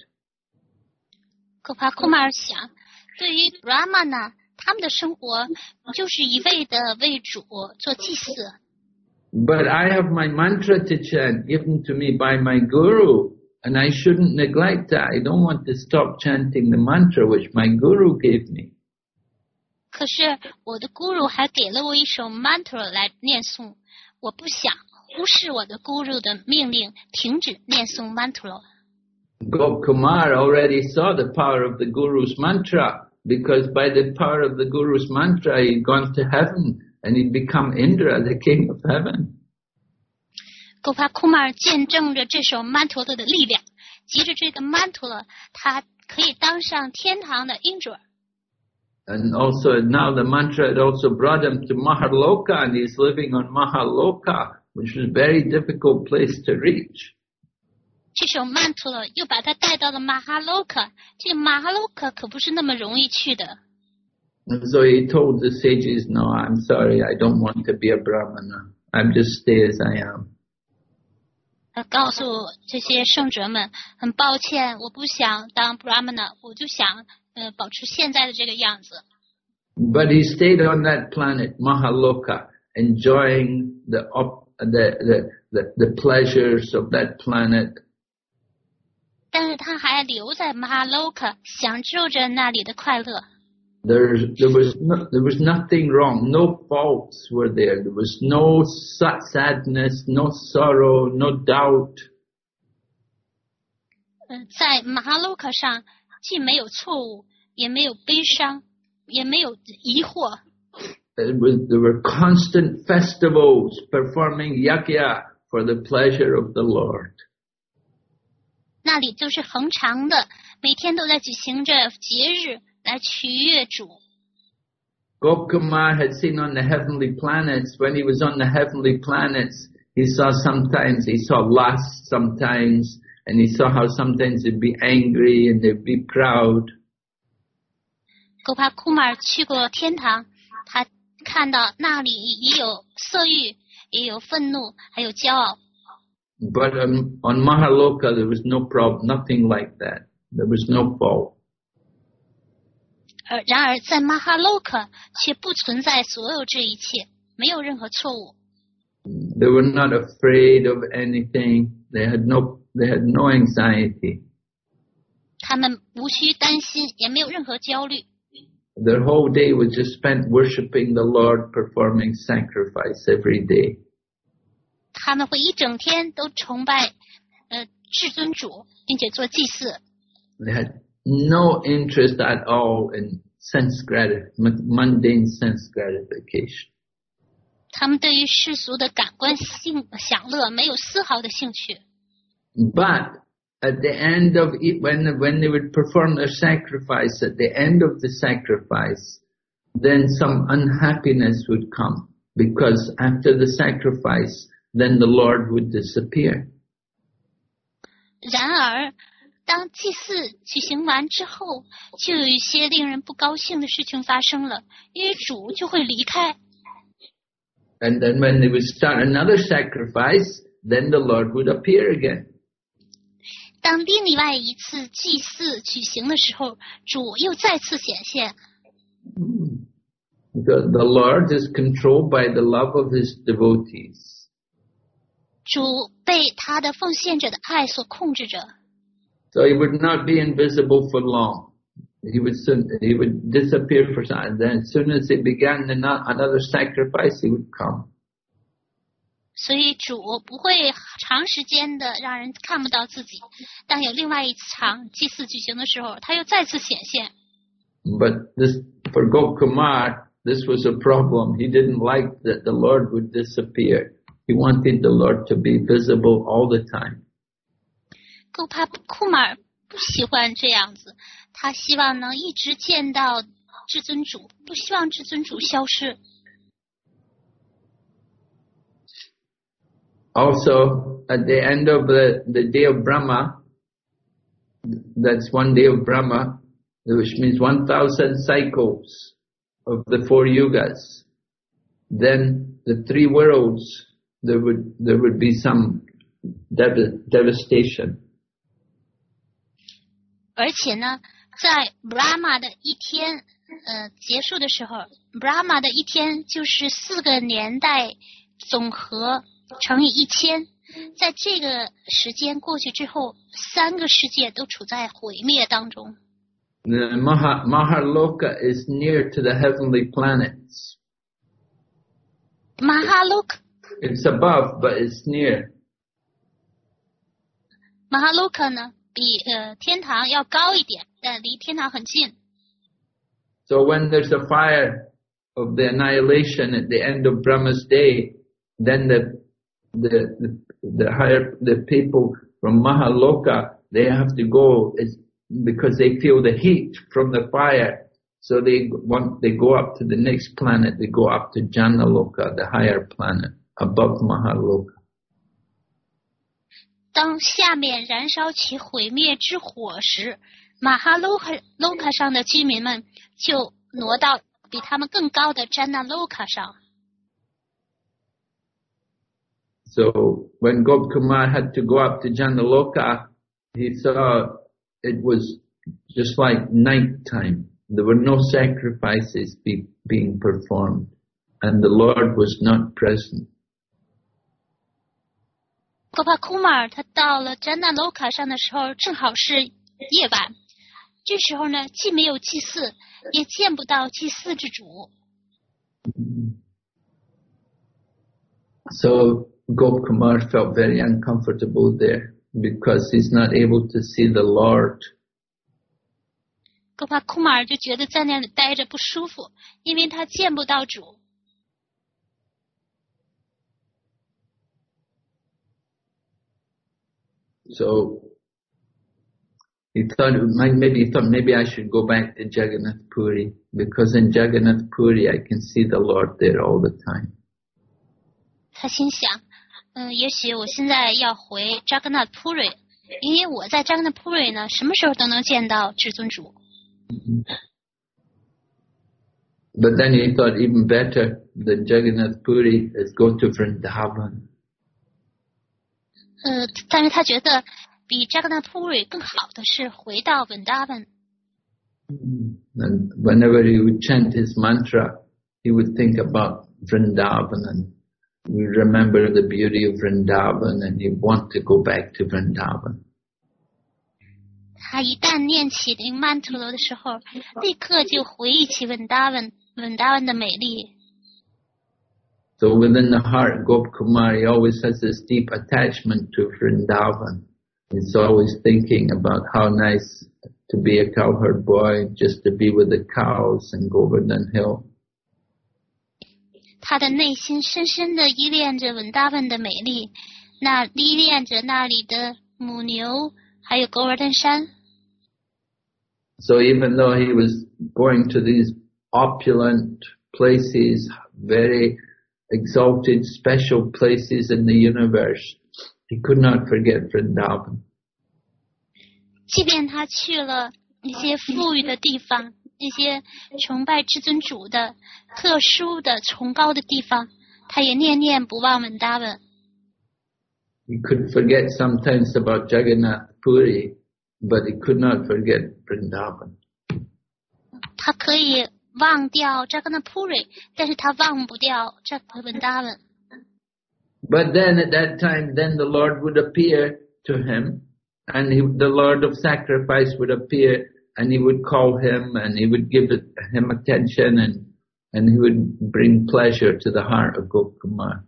Gopakumar 想，对于 Brahmana， 他们的生活就是一味的为主做祭祀。 But I have my mantra to chant given to me by my guru, and I shouldn't neglect that. I don't want to stop chanting the mantra which my guru gave me. 可是我的 guru 还给了我一首 mantra 来念诵，我不想忽视我的 guru 的命令，停止念诵 mantra。 Gopkumar already saw the power of the guru's mantra, because by the power of the guru's mantra he'd gone to heaven and he'd become Indra, the king of heaven. Gopakumar 见证着这首 mantra 的力量，藉着这个 mantra 他可以当上天堂的 Indra。 And also now the mantra had also brought him to Mahaloka, and he's living on Mahaloka, which is a very difficult place to reach. 这首 mantra 又把他带到了 Mahaloka， 这个 Mahaloka 可不是那么容易去的。 And so he told the sages, no, I'm sorry, I don't want to be a Brahmana. I'm just stay as I am. 告诉这些圣者们，很抱歉，我不想当 Brahmana， 我就想保持现在的这个样子。 But he stayed on that planet, Mahaloka, enjoying the pleasures of that planet. 但是他还留在 Mahaloka， 享受着那里的快乐。 There was nothing wrong. No faults were there. There was no sadness, no sorrow, no doubt. 在 Mahaloka 上，既没有错误，也没有悲伤，也没有疑惑。 There were constant festivals performing yajna for the pleasure of the Lord. 那里就是恒常的，每天都在举行着节日来取悦主。 Gopkumar had seen on the heavenly planets, when he was on the heavenly planets, he saw lust sometimes, and he saw how sometimes they'd be angry and they'd be proud. Gopakumar 去过天堂，他看到那里也有色欲，也有愤怒，还有骄傲。 But on Mahaloka there was no problem, nothing like that. There was no fault. 然而在 Mahaloka 却不存在所有这一切，没有任何错误。 They were not afraid of anything. They had no anxiety. 他们无需担心，也没有任何焦虑。 Their whole day was just spent worshiping the Lord, performing sacrifice every day. 他们会一整天都崇拜至尊主，并且做祭祀。 They had no interest at all in mundane sense gratification. 他们对于世俗的感官享乐没有丝毫的兴趣。 But at the end of it, when they would perform their sacrifice, at the end of the sacrifice, then some unhappiness would come, because after the sacrifice, then the Lord would disappear. 然而当祭祀举行完之后，就有一些令人不高兴的事情发生了，因为主就会离开。 And then when they would start another sacrifice, then the Lord would appear again. 当另外一次祭祀举行的时候，主又再次显现。 The Lord is controlled by the love of his devotees. 主被他的奉献者的爱所控制着。 So he would not be invisible for long. He would disappear for some, and then as soon as they began another sacrifice, he would come. 所以主不会长时间的让人看不到自己，当有另外一场祭祀举行的时候，他又再次显现。 But for Gopkumar, this was a problem. He didn't like that the Lord would disappear. He wanted the Lord to be visible all the time. Gopakumar 不喜欢这样子，他希望能一直见到至尊主，不希望至尊主消失。 Also, at the end of the day of Brahma, that's one day of Brahma, which means 1,000 cycles of the 4 yugas. Then the 3 worlds, there would be some devastation. 而且呢，在 Brahma 的一天结束的时候 ，Brahma 的一天就是4个年代总和乘以1000，在这个时间过去之后，3个世界都处在毁灭当中。 The Mahaloka is near to the heavenly planets. Mahaloka. It's above, but it's near. Mahaloka 呢，比天堂要高一点，但离天堂很近。 So when there's a fire of the annihilation at the end of Brahma's day, then the people from Mahaloka, they have to go because they feel the heat from the fire. So they go up to the next planet. They go up to Janaloka, the higher planet above Mahaloka. 当下面燃烧起毁灭之火时，马哈洛卡上的居民们就挪到比他们更高的詹那洛卡上。 So when Gopkumar had to go up to Janaloka, he saw it was just like night time. There were no sacrifices being performed, and the Lord was not present. Gopakumar 他到了詹那楼卡上的时候，正好是夜晚。这时候呢，既没有祭祀，也见不到祭祀之主。 So Gopkumar felt very uncomfortable there because he's not able to see the Lord. Gopakumar 就觉得在那里待着不舒服，因为他见不到主。 So he thought maybe I should go back to Jagannath Puri, because in Jagannath Puri I can see the Lord there all the time. 他心想，也许我现在要回 Jagannath Puri， 因为我在 Jagannath Puri 呢，什么时候都能见到至尊主。 But then he thought even better than Jagannath Puri is go to Vrindavan. 但是他觉得比 Jagannath Puri 更好的是回到 Vrindavan。 And whenever he would chant his mantra, he would think about Vrindavan and he would remember the beauty of Vrindavan and he'd want to go back to Vrindavan. 他一旦念起这个曼陀罗的时候，立刻就回忆起 Vrindavan 的美丽。 So within the heart, Gopkumar, he always has this deep attachment to Vrindavan. He's always thinking about how nice to be a cowherd boy, just to be with the cows in Govardhan Hill. 他的内心深深的依恋着 Vrindavan 的美丽，依恋着那里的母牛，还有 Govardhan 山。 So even though he was going to these opulent places, very exalted, special places in the universe, he could not forget Vrindavan. 即便他去了那些富裕的地方，那些崇拜至尊主的特殊的崇高的地方，他也念念不忘 Vrindavan。 He could forget sometimes about Jagannath Puri, but he could not forget Vrindavan. 他可以忘掉 Jagannath Puri， 但是他忘不掉这个 Vrindavan。 But then at that time, then the Lord would appear to him, and the Lord of sacrifice would appear, and he would call him, and he would give him attention, and he would bring pleasure to the heart of Gopkumar.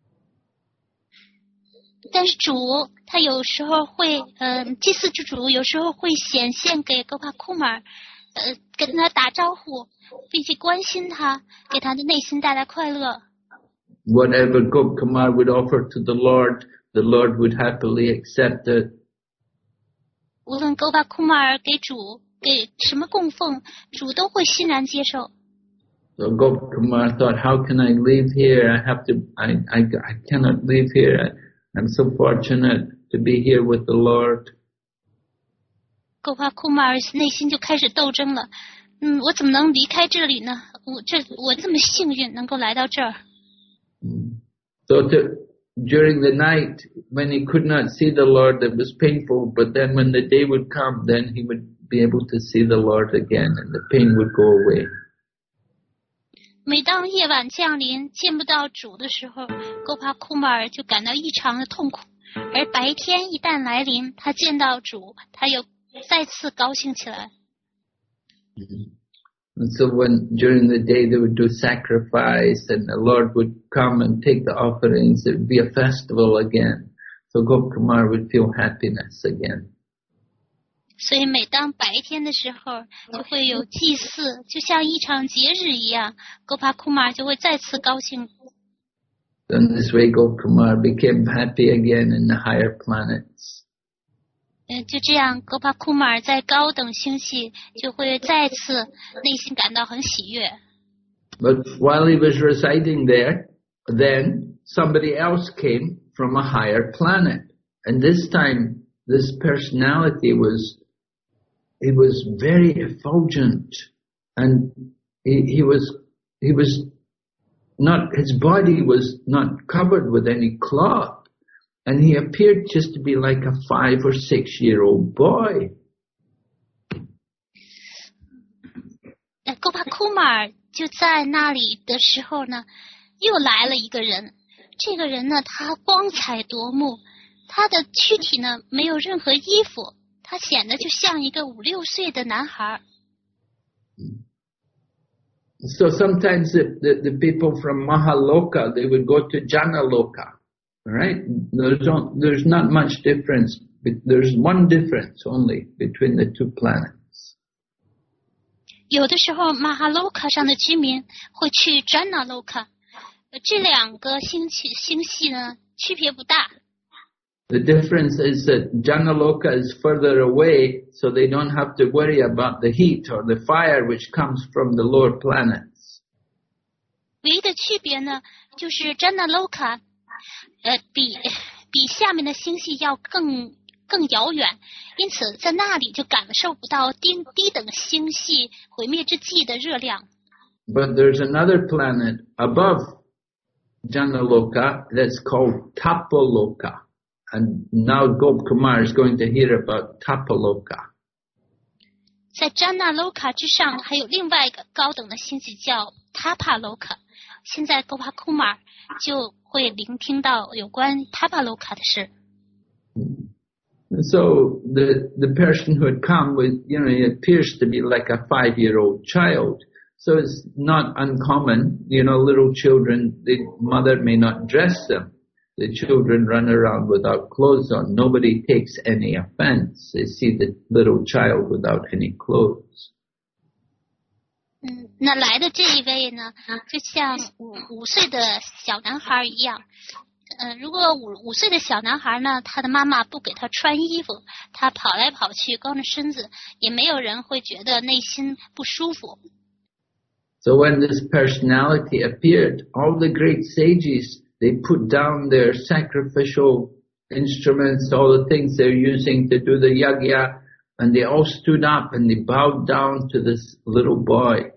但是主他有时候会，祭祀之主有时候会显现给 Gopakumar， 跟他打招呼，并且关心他，给他的内心带来快乐。 Whatever Gopkumar would offer to the Lord would happily accept it. 无论 Gopakumar 给主给什么供奉，主都会欣然接受。 So Gopkumar thought, how can I live here? I cannot live here. I'm so fortunate to be here with the Lord. Gopakumar 内心就开始斗争了。我怎么能离开这里呢？我这么幸运能够来到这儿。 So during the night, when he could not see the Lord, it was painful. But then when the day would come, then he would be able to see the Lord again, and the pain would go away. 每当夜晚降临，见不到主的时候 ，Gopakumar 就感到异常的痛苦。而白天一旦来临，他见到主，他又再次高兴起来。 And so during the day they would do sacrifice, and the Lord would come and take the offerings, it would be a festival again. So Gopkumar would feel happiness again. 所以每当白天的时候，就会有祭祀，就像一场节日一样 ，Gopakumar 就会再次高兴。 In this way, Gopkumar became happy again in the higher planets. 就这样 ，Gopakumar 在高等星系就会再次内心感到很喜悦。 But while he was residing there, then somebody else came from a higher planet, and this time this personality was very effulgent, and he was not, his body was not covered with any cloth, And he appeared just to be like a 5 or 6 year old boy. 5 or 6 year old boy. Gopa Kumar 就在那里的时候呢，又来了一个人。这个人呢，他光彩夺目，他的躯体呢没有任何衣服，他显得就像一个5、6岁的男孩。 So sometimes the people from Mahaloka, they would go to Janaloka, right? There's not much difference. There's one difference only between the two planets. 有的时候，Mahaloka 上的居民会去 Janaloka， 这两个星系呢区别不大。 The difference is that Janaloka is further away, so they don't have to worry about the heat or the fire which comes from the lower planets. 唯一的区别呢，就是 Janaloka， 比下面的星系要更遥远，因此在那里就感受不到低等星系毁灭之际的热量。 But there's another planet above Janaloka that's called Tapaloka. And now Gop Kumar is going to hear about Tapaloka. 在 Janaloka 之上还有另外一个高等的星系叫 Tapaloka。现在 Gopa Kumar 就会聆听到有关 Tapaloka 的事。 So the person who had come with, he appears to be like a 5-year-old child. So it's not uncommon, little children, the mother may not dress them. The children run around without clothes on. Nobody takes any offense. They see the little child without any clothes. 那来的这一位呢，就像五岁的小男孩一样。如果五岁的小男孩呢，他的妈妈不给他穿衣服，他跑来跑去，光着身子，也没有人会觉得内心不舒服。 So when this personality appeared, all the great sages, they put down their sacrificial instruments, all the things they're using to do the yagya, and they all stood up and they bowed down to this little boy.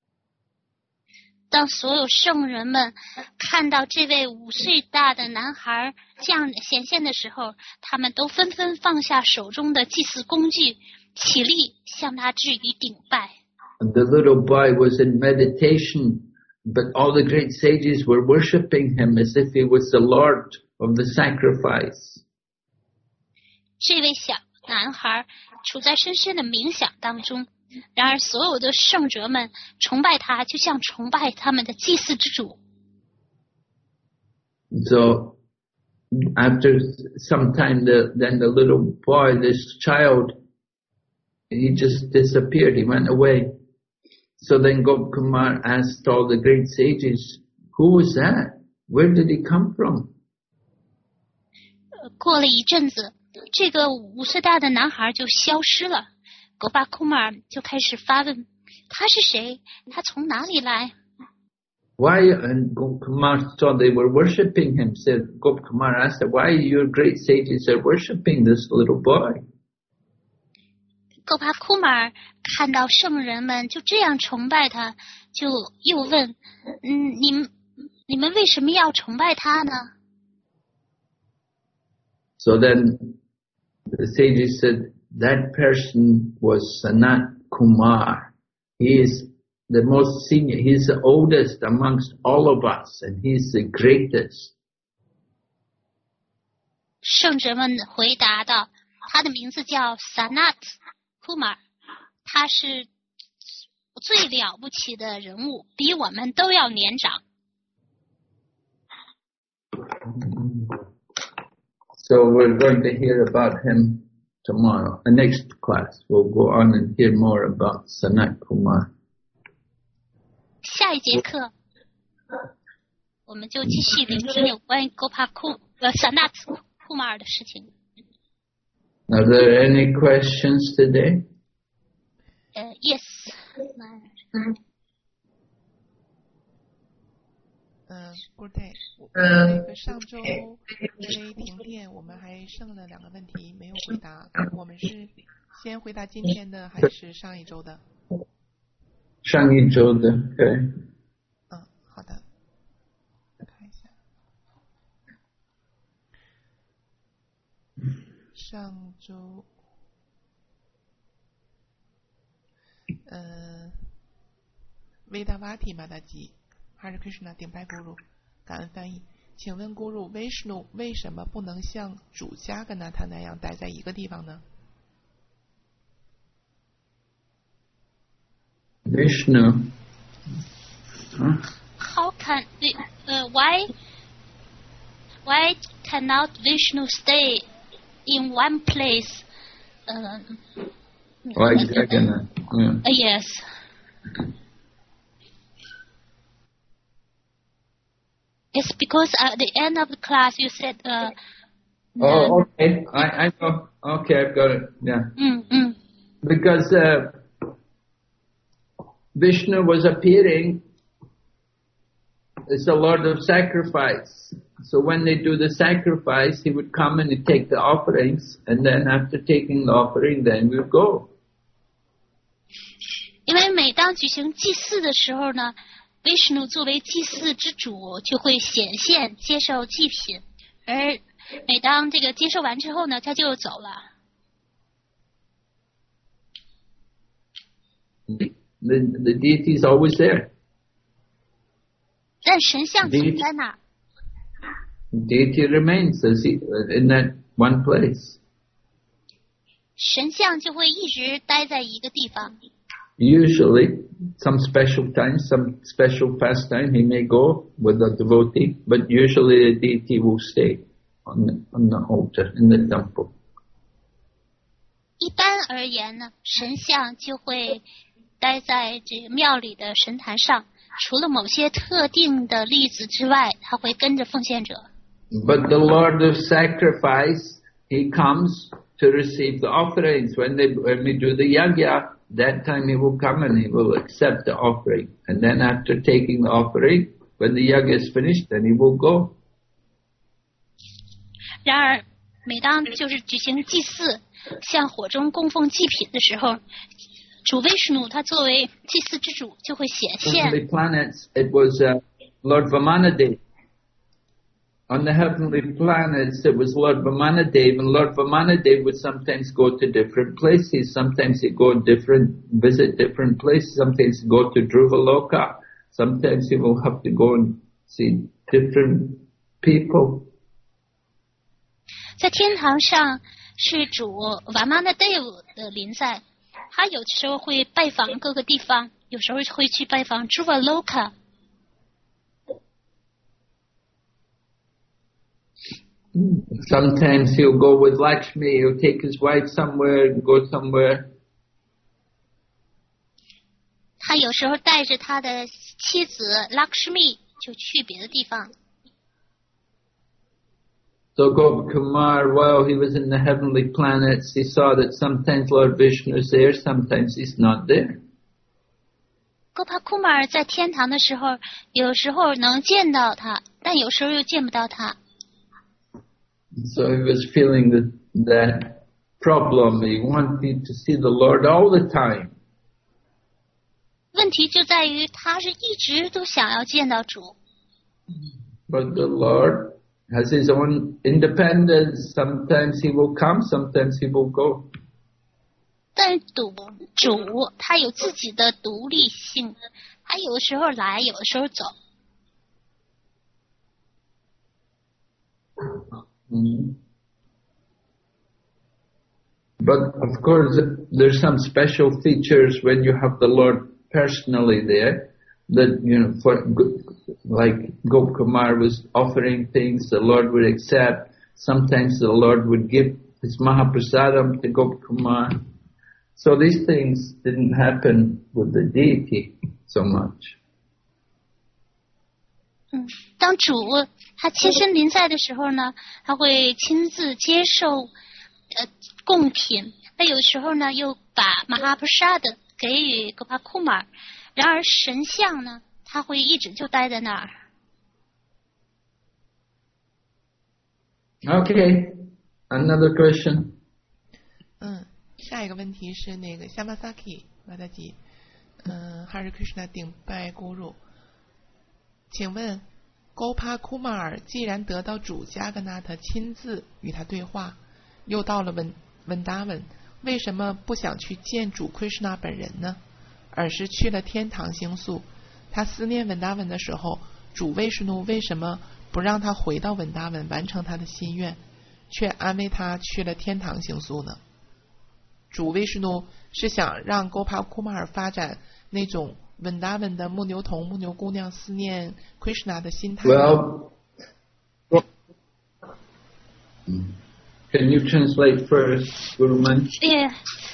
当所有圣人们看到这位5岁大的男孩这样显现的时候，他们都纷纷放下手中的祭祀工具，起立向他致以顶拜。 And the little boy was in meditation.But all the great sages were worshipping him as if he was the Lord of the sacrifice. 这位小男孩处在深深的冥想当中，然而所有的圣者们崇拜他，就像崇拜他们的祭祀之主。 So after some time, then the little boy, this child, he just disappeared. He went away.So then Gop Kumar asked all the great sages, who was that? Where did he come from? 过了一阵子，这个5岁大的男孩就消失了。Gopa Kumar 就开始发问，他是谁？他从哪里来？ Why? And Gop Kumar saw they were worshipping him. Said Gop Kumar asked, why your great sages are worshipping this little boy? Gopa Kumar 看到圣人们就这样崇拜他，就又问，你们为什么要崇拜他呢？ So then the sages said, that person was Sanat Kumar. He is the most senior, he's the oldest amongst all of us, and he's the greatest. 圣者们回答道，他的名字叫 Sanat Kumar， 他是最了不起的人物，比我们都要年长。 So we're going to hear about him tomorrow. The next class, we'll go on and hear more about Sanat Kumar. 下一节课，我们就继续聆听有关于 Sanat Kumar 的事情。 Are there any questions today? Yes. Good day. 那个上周因为停电，我们还剩了2个问题没有回答。我们是先回答今天的，还是上一周的？ 上一周的，对。 好的。看一下。 上周Vedavati Mataji Hare Krishna 顶拜 Guru， 感恩翻译。请问 Guru， Vishnu 为什么不能像主加跟那他那样待在一个地方呢？ Vishnu. How can why cannot Vishnu stay in one place? Like Jagannath. Yeah. Yes. It's because at the end of the class you said. Oh, okay. I know. Okay, I've got it. Yeah. Because Vishnu was appearing as the Lord of Sacrifice. So when they do the sacrifice, he would come and he'd take the offerings, and then after taking the offering, then we'd go. 因为每当举行祭祀的时候呢，Vishnu 作为祭祀之主就会显现接受祭品，而每当这个接受完之后呢，他就走了。 The deity is always there. 但神像总在那儿。 Deity remains in that one place. 神像就会一直待在一个地方。 Usually, some special time, some special pastime, he may go with a devotee, but usually the deity will stay on the altar, in the temple. 一般而言呢，神像就会待在这个庙里的神坛上，除了某些特定的例子之外，他会跟着奉献者。 But the Lord of Sacrifice, he comes to receive the offerings. When we do the yagya, that time he will come and he will accept the offering. And then after taking the offering, when the yagya is finished, then he will go. 然而，每当就是举行祭祀，向火中供奉祭品的时候，主威什努他作为祭祀之主就会显现。 On the planets, it was Lord Vamanadev. On the heavenly planets, it was Lord Vamanadev, and Lord Vamanadev would sometimes go to different places. Sometimes he'd visit different places. Sometimes he'd go to Dhruvaloka. Sometimes he will have to go and see different people. 在天堂上是主Vamanadev的临在，他有时候会拜访各个地方，有时候会去拜访 Dhruvaloka。 Sometimes he'll go with Lakshmi, he'll take his wife somewhere and go somewhere. 他有时候带着他的妻子 Lakshmi 就去别的地方。 So Gopakumar, while he was in the heavenly planets, he saw that sometimes Lord Vishnu is there, sometimes he's not there. Gopakumar 在天堂的时候，有时候能见到他，但有时候又见不到他。 So he was feeling that problem. He wanted to see the Lord all the time. 问题就在于他是一直都想要见到主。 But the Lord has his own independence. Sometimes he will come, sometimes he will go. 但主他有自己的独立性，他有的时候来，有的时候走。 But of course, there's some special features when you have the Lord personally there. That, like Gopakumar was offering things, the Lord would accept. Sometimes the Lord would give his Mahaprasadam to Gopakumar. So these things didn't happen with the deity so much. 当主他亲身临在的时候呢，他会亲自接受贡品。那有的时候呢，又把 Mahaprasad 给予 Gopakumar。然而神像呢，他会一直就待在那儿。 Okay, another question. 下一个问题是那个 Shamasaki Mataji Hare Krishna 顶拜 Guru。请问 Gopakumar 既然得到主加格纳特亲自与他对话， 又到了文达文，为什么不想去见主 Krishna 本人呢？而是去了天堂星宿。他思念文达文的时候，主维什努为什么不让他回到文达文完成他的心愿，却安慰他去了天堂星宿呢？主维什努是想让沟帕库马尔发展那种文达文的牧牛童、牧牛姑娘思念 Krishna 的心态。 Well, can you translate first, Guruman? Yeah.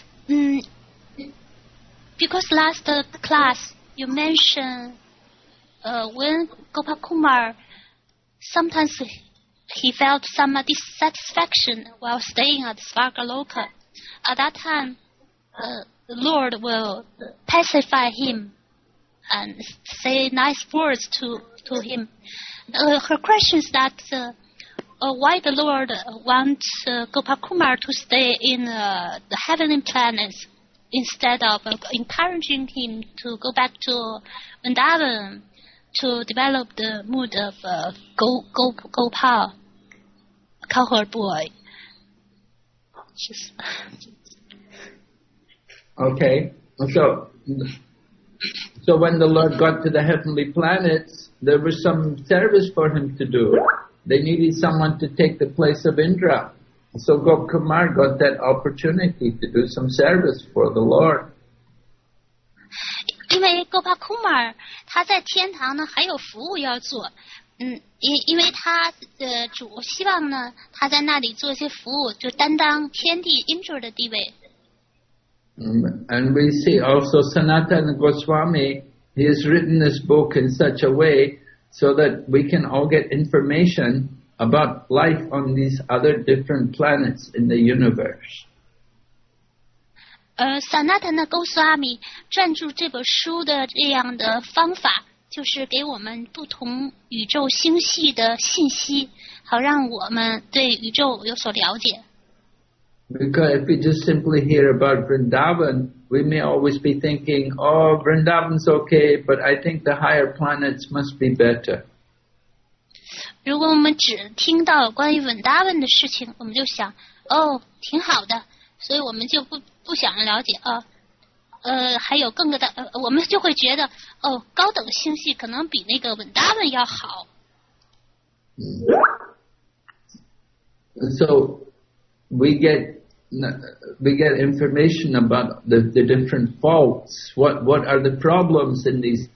Because last class you mentioned when Gopakumar sometimes he felt some dissatisfaction while staying at Svargaloka. At that time, the Lord will pacify him and say nice words to him. Her question is that why the Lord wants Gopakumar to stay in the heavenly planets instead of encouraging him to go back to Vrindavan to develop the mood of Gopal, cowherd boy. Okay, so when the Lord got to the heavenly planets, there was some service for him to do. They needed someone to take the place of Indra. So Gopakumar got that opportunity to do some service for the Lord. 因为 Gopakumar 他在天堂呢还有服务要做，因为他的主希望呢他在那里做一些服务，就担当天地 Indra 的地位。 And we see also Sanatana Goswami, he has written this book in such a way so that we can all get information about life on these other different planets in the universe. Sanatana Goswami 撰著这本书的这样的方法，就是给我们不同宇宙星系的信息，好让我们对宇宙有所了解。 Because if we just simply hear about Vrindavan, we may always be thinking, oh, Vrindavan's okay, but I think the higher planets must be better. 如果我们只听到关于稳达文的事情，我们就想，哦，挺好的，所以我们就不想了解还有更大的，我们就会觉得，哦，高等星系可能比那个稳达文要好。 So we get information about the different faults. What are the problems in these?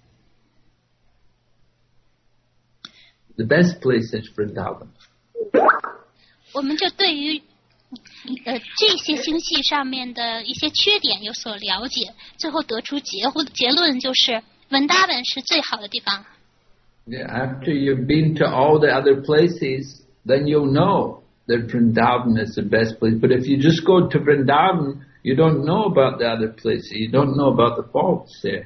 The best place is Vrindavan. 我们就对于这些星系上面的一些缺点有所了解，最后得出结论就是文达文是最好的地方。 Yeah, after you've been to all the other places, then you'll know that Vrindavan is the best place. But if you just go to Vrindavan, you don't know about the other places. You don't know about the faults there.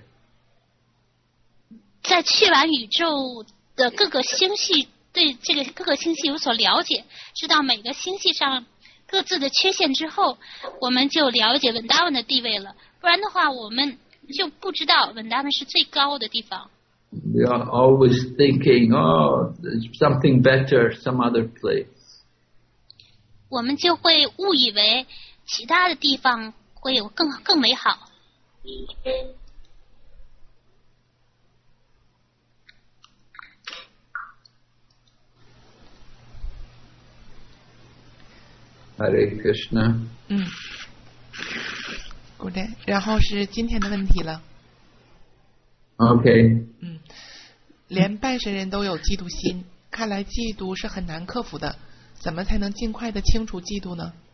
在去完宇宙的各个星系，对这个各个星系有所了解，知道每个星系上各自的缺陷之后，我们就了解文达文的地位了。不然的话，我们就不知道文达文是最高的地方。 We are always thinking, oh, there's something better, some other place. 我们就会误以为其他的地方会有更美好。 Hare Krishna. Good day. 然后是今天的问题了。 Okay. 连拜神人都有嫉妒心，看来嫉妒是很难克服的。怎么才能尽快的清除嫉妒呢？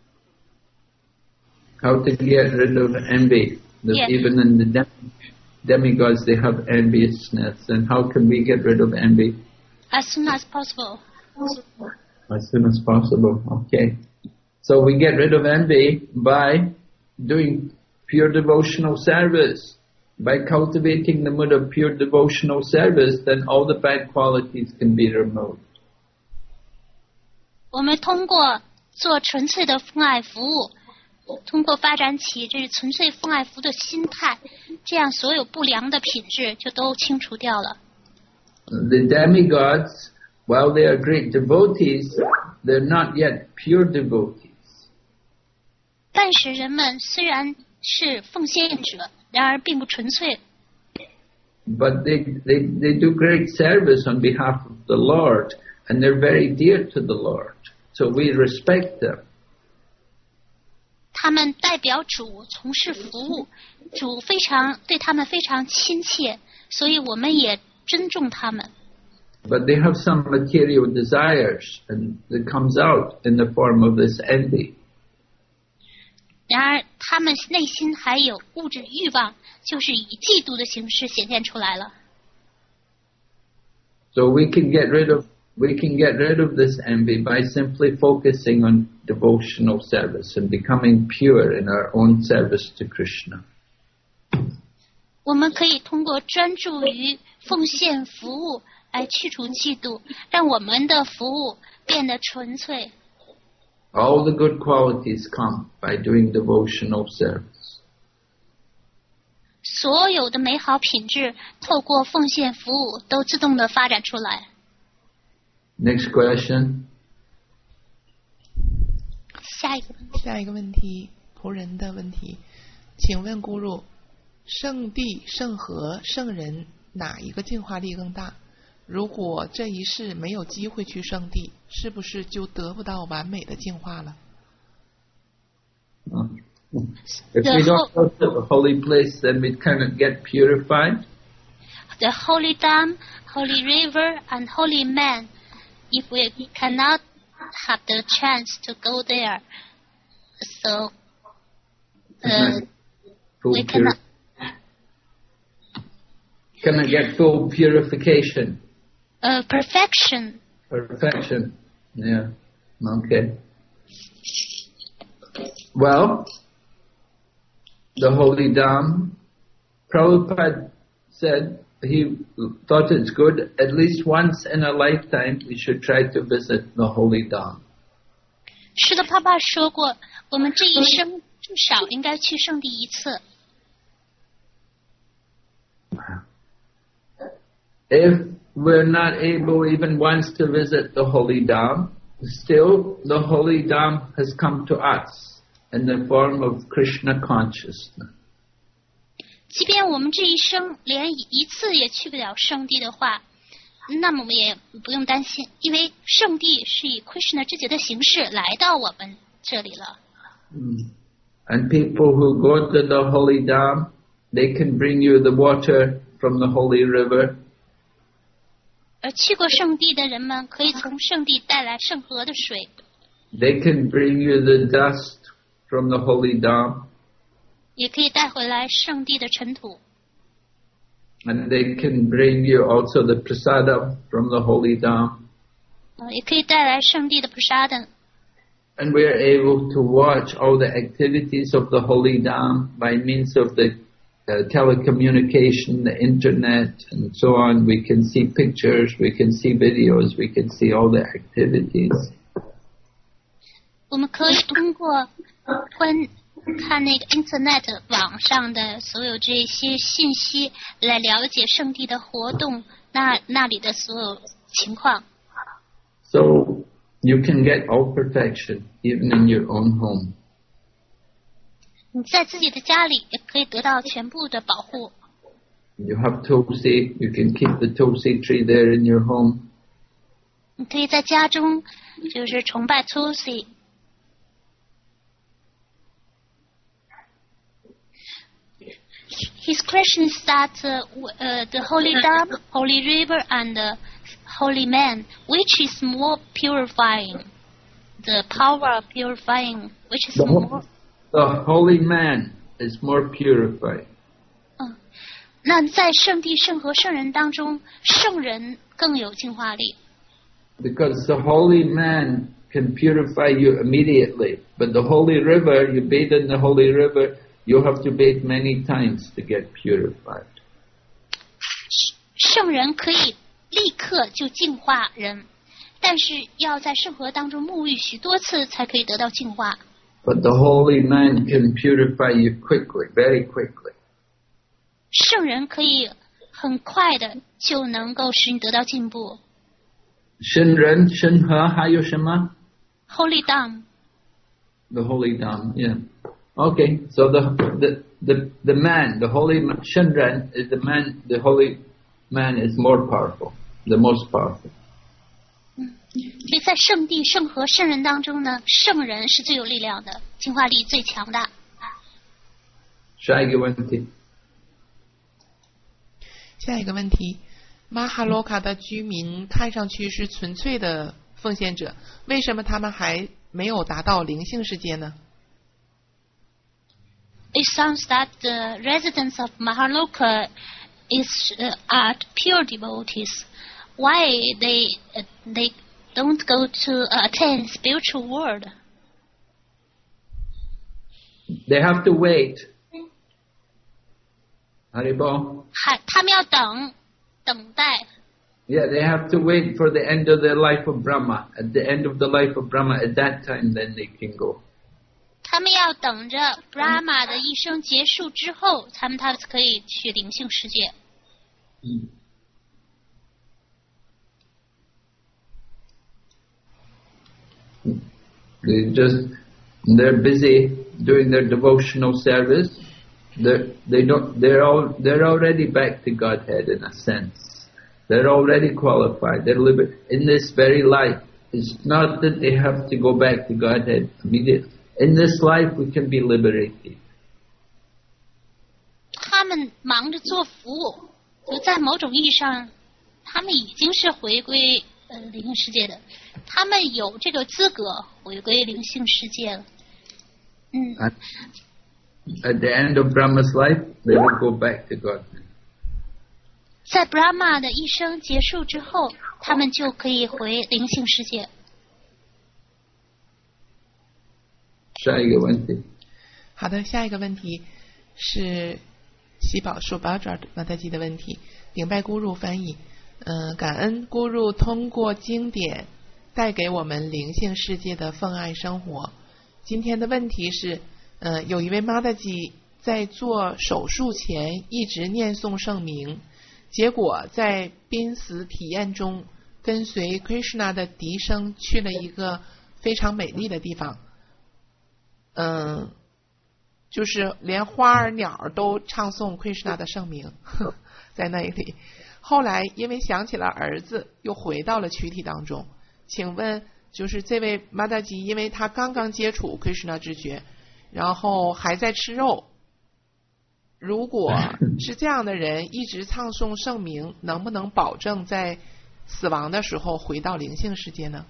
How to get rid of envy? Yes. Even in the demigods, they have enviousness. And how can we get rid of envy? As soon as possible. As soon as possible. Okay. So we get rid of envy by doing pure devotional service. By cultivating the mood of pure devotional service, then all the bad qualities can be removed. 我们通过做纯粹的奉爱服务，通过发展起这纯粹奉爱服的心态，这样所有不良的品质就都清除掉了。 The demigods, while they are great devotees, they're not yet pure devotees. 但是人们虽然是奉献者，然而并不纯粹。 But they do great service on behalf of the Lord, and they're very dear to the Lord. So we respect them. 他们代表主从事服务，主对他们非常亲切，所以我们也尊重他们。 But they have some material desires, and it comes out in the form of this envy. 然而他们内心还有物质欲望，就是以嫉妒的形式显现出来了。 So we can get rid of this envy by simply focusing on devotional service and becoming pure in our own service to Krishna. 我们可以通过专注于奉献服务来去除嫉妒，让我们的服务变得纯粹。 All the good qualities come by doing devotional service. 所有的美好品质透过奉献服务都自动的发展出来。 Next question. 下一个问题，仆人的问题， 请问咕噜，圣地、圣河、圣人哪一个进化力更大？如果这一世没有机会去圣地，是不是就得不到完美的进化了？ If we don't go to the holy place, then we cannot get purified. The holy dam, holy river, and holy man. If we cannot have the chance to go there, so we cannot get full purification. Perfection. Perfection. Yeah. Okay. Well, the holy dam, Prabhupada said he thought it's good at least once in a lifetime we should try to visit the holy dam. 是的，爸爸说过，我们这一生至少应该去圣地一次。 If we're not able even once to visit the holy dam, still the holy dam has come to us in the form of Krishna consciousness. 即便我们这一生连一次也去不了圣地的话，那么我们也不用担心，因为圣地是以 Krishna 知觉的形式来到我们这里了。 And people who go to the holy dam, they can bring you the water from the holy river. 而去过圣地的人们可以从圣地带来圣河的水。 They can bring you the dust from the holy dam. 也可以带回来圣地的尘土。 And they can bring you also the prasadam from the holy dam. 也可以带来圣地的 prasadam。 And we are able to watch all the activities of the holy dam by means of the telecommunication, the internet, and so on. We can see pictures, we can see videos, we can see all the activities. 我们可以通过看那个 internet 网上的所有这些信息来了解圣地的活动，那里的所有情况。 So you can get all perfection even in your own home. 你在自己的家里也可以得到全部的保护。 You have Tulsi, you can keep the Tulsi tree there in your home. 你可以在家中就是崇拜 Tulsi。His question is that the holy dam, holy river, and the holy man, which is more purifying? The power of purifying, which is more? The holy man is more purifying. 那在圣地、圣河、圣人当中，圣人更有净化力。 Because the holy man can purify you immediately, but the holy river, you bathe in the holy river, you have to bathe many times to get purified. 圣人可以立刻就净化人，但是要在圣河当中沐浴许多次才可以得到净化。 But the holy man can purify you quickly, very quickly. 圣人可以很快的就能够使你得到进步。 圣人、圣河还有什么？ Holy Dham. The holy Dham, yeah. Okay, so the man, the holy Chandran is the man, the holy man is more powerful, the most powerful. 所以在圣地、圣河、圣人当中呢，圣人是最有力量的，净化力最强大。 下一个问题。 下一个问题，马哈罗卡的居民看上去是纯粹的奉献者，为什么他们还没有达到灵性世界呢？ It sounds that the residents of Mahaloka are pure devotees. Why they don't go to attain spiritual world? They have to wait. Haribol? 他们要等待。 Yeah, they have to wait for the end of the life of Brahma. At the end of the life of Brahma, at that time, then they can go. 他们要等着 Brahma 的一生结束之后，他们可以去灵性世界。 They're busy doing their devotional service. They're already back to Godhead in a sense. They're already qualified. They're living in this very life. It's not that they have to go back to Godhead immediately. In this life, we can be liberated. 他们忙着做服务，就在某种意义上，他们已经是回归灵性世界的，他们有这个资格回归灵性世界了。 At the end of Brahma's life, they will go back to Godhead. 在 Brahma 的一生结束之后，他们就可以回灵性世界。 下一个问题。 好的，下一个问题是喜宝树巴爪马达基的问题，顶拜咕噜翻译。感恩咕噜通过经典带给我们灵性世界的奉爱生活。今天的问题是，有一位马达基在做手术前一直念诵圣名，结果在濒死体验中跟随 Krishna 的笛声去了一个非常美丽的地方。就是连花儿鸟儿都唱诵 Krishna 的圣名在那里。后来因为想起了儿子，又回到了躯体当中。请问，就是这位马达基，因为他刚刚接触 Krishna 知觉，然后还在吃肉，如果是这样的人一直唱诵圣名，能不能保证在死亡的时候回到灵性世界呢？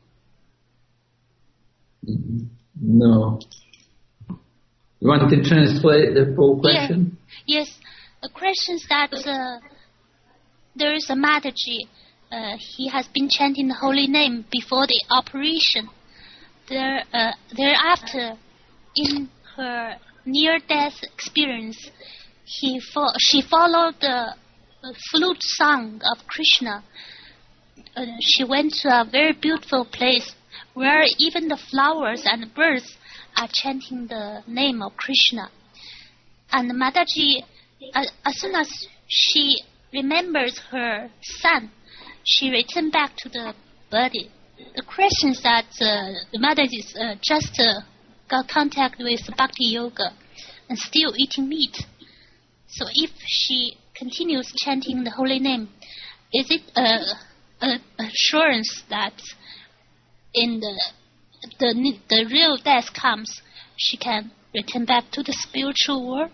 No. You want to translate the full question? Yes. The question is that there is a Mataji. He has been chanting the holy name before the operation. Thereafter, in her near-death experience, she followed the flute song of Krishna. She went to a very beautiful place where even the flowers and the birds are chanting the name of Krishna. And Mataji, as soon as she remembers her son, she returned back to the body. The question is that the Mataji just got contact with Bhakti Yoga and still eating meat. So if she continues chanting the holy name, is it an assurance that in the real death comes, she can return back to the spiritual world?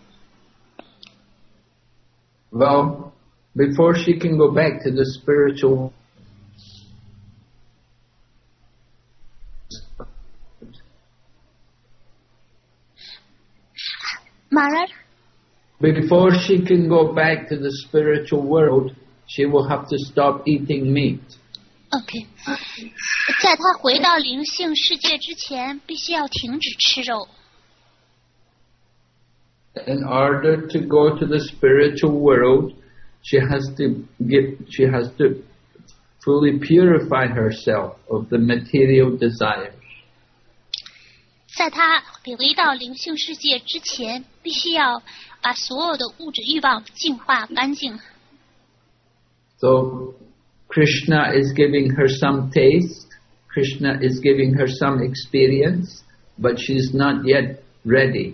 Well, before she can go back to the spiritual Maharaj? Before she can go back to the spiritual world, she will have to stop eating meat. OK， 在她回到灵性世界之前，必须要停止吃肉。 In order to go to the spiritual world, she has to fully purify herself of the material desires. 在她回到灵性世界之前，必须要把所有的物质欲望净化干净。 So Krishna is giving her some taste Krishna is giving her some experience, but she's not yet ready.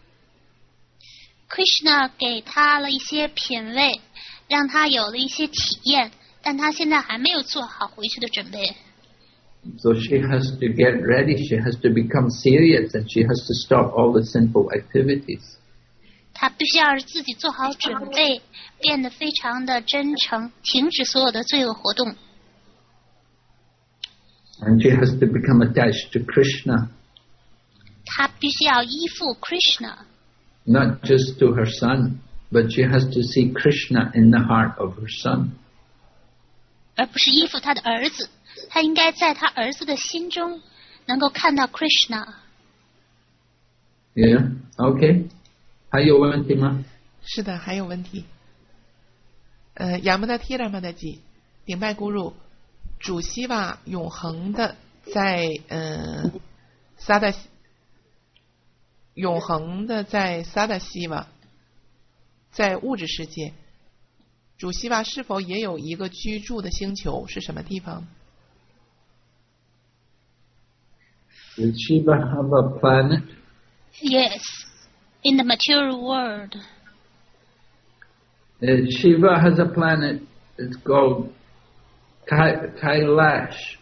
Krishna 给他了一些品味，让他有了一些体验，但他现在还没有做好回去的准备。 So she has to get ready, she has to become serious, and she has to stop all the sinful activities. 他必须要自己做好准备，变得非常的真诚，停止所有的罪恶活动。 And she has to become attached to Krishna. 他必须要依附 Krishna. Not just to her son, but she has to see Krishna in the heart of her son. 而不是依附他的儿子，他应该在他儿子的心中能够看到 Krishna。 Yeah, okay. 还有问题吗？ 是的，还有问题。Yamuna Tiramadaji， 顶拜咕噜，主希望永恒的在萨达西瓦，在物质世界，主希望是否也有一个居住的星球？是什么地方 Does Shiva have a planet? Yes, in the material world. Shiva has a planet. It's called Kailash.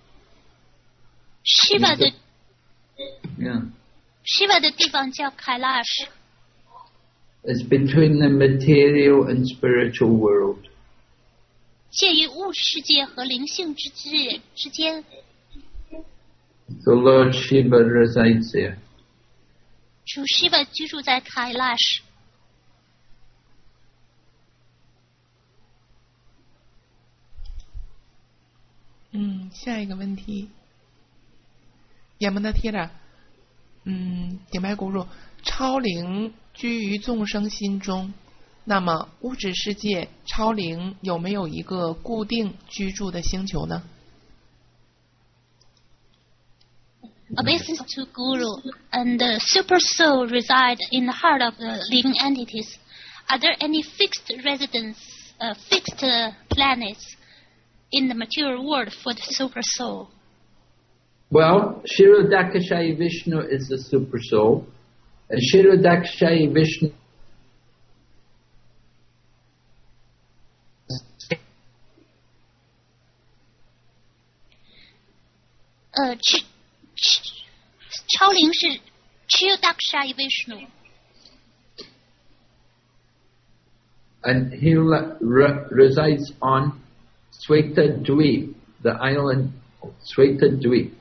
Shiva 的 Yeah. Shiva 的地方叫 Kailash. It's between the material and spiritual world. 介于物质世界和灵性之间。 So Lord Shiva resides there. 主 Shiva 居住在 Kailash。 下一个问题 Yamuna Tira， 顶拜咕噜，超灵居于众生心中，那么物质世界超灵有没有一个固定居住的星球呢？ Obeisance to Guru and the super soul reside in the heart of the living entities. Are there any fixed planets in the material world for the super soul? Well, Kshirodakashayi Vishnu is the super soul, and Kshirodakashayi Vishnu 超灵是 Kshirodakashayi Vishnu. and he resides on Sweta Dweep, the island Sweta Dweep,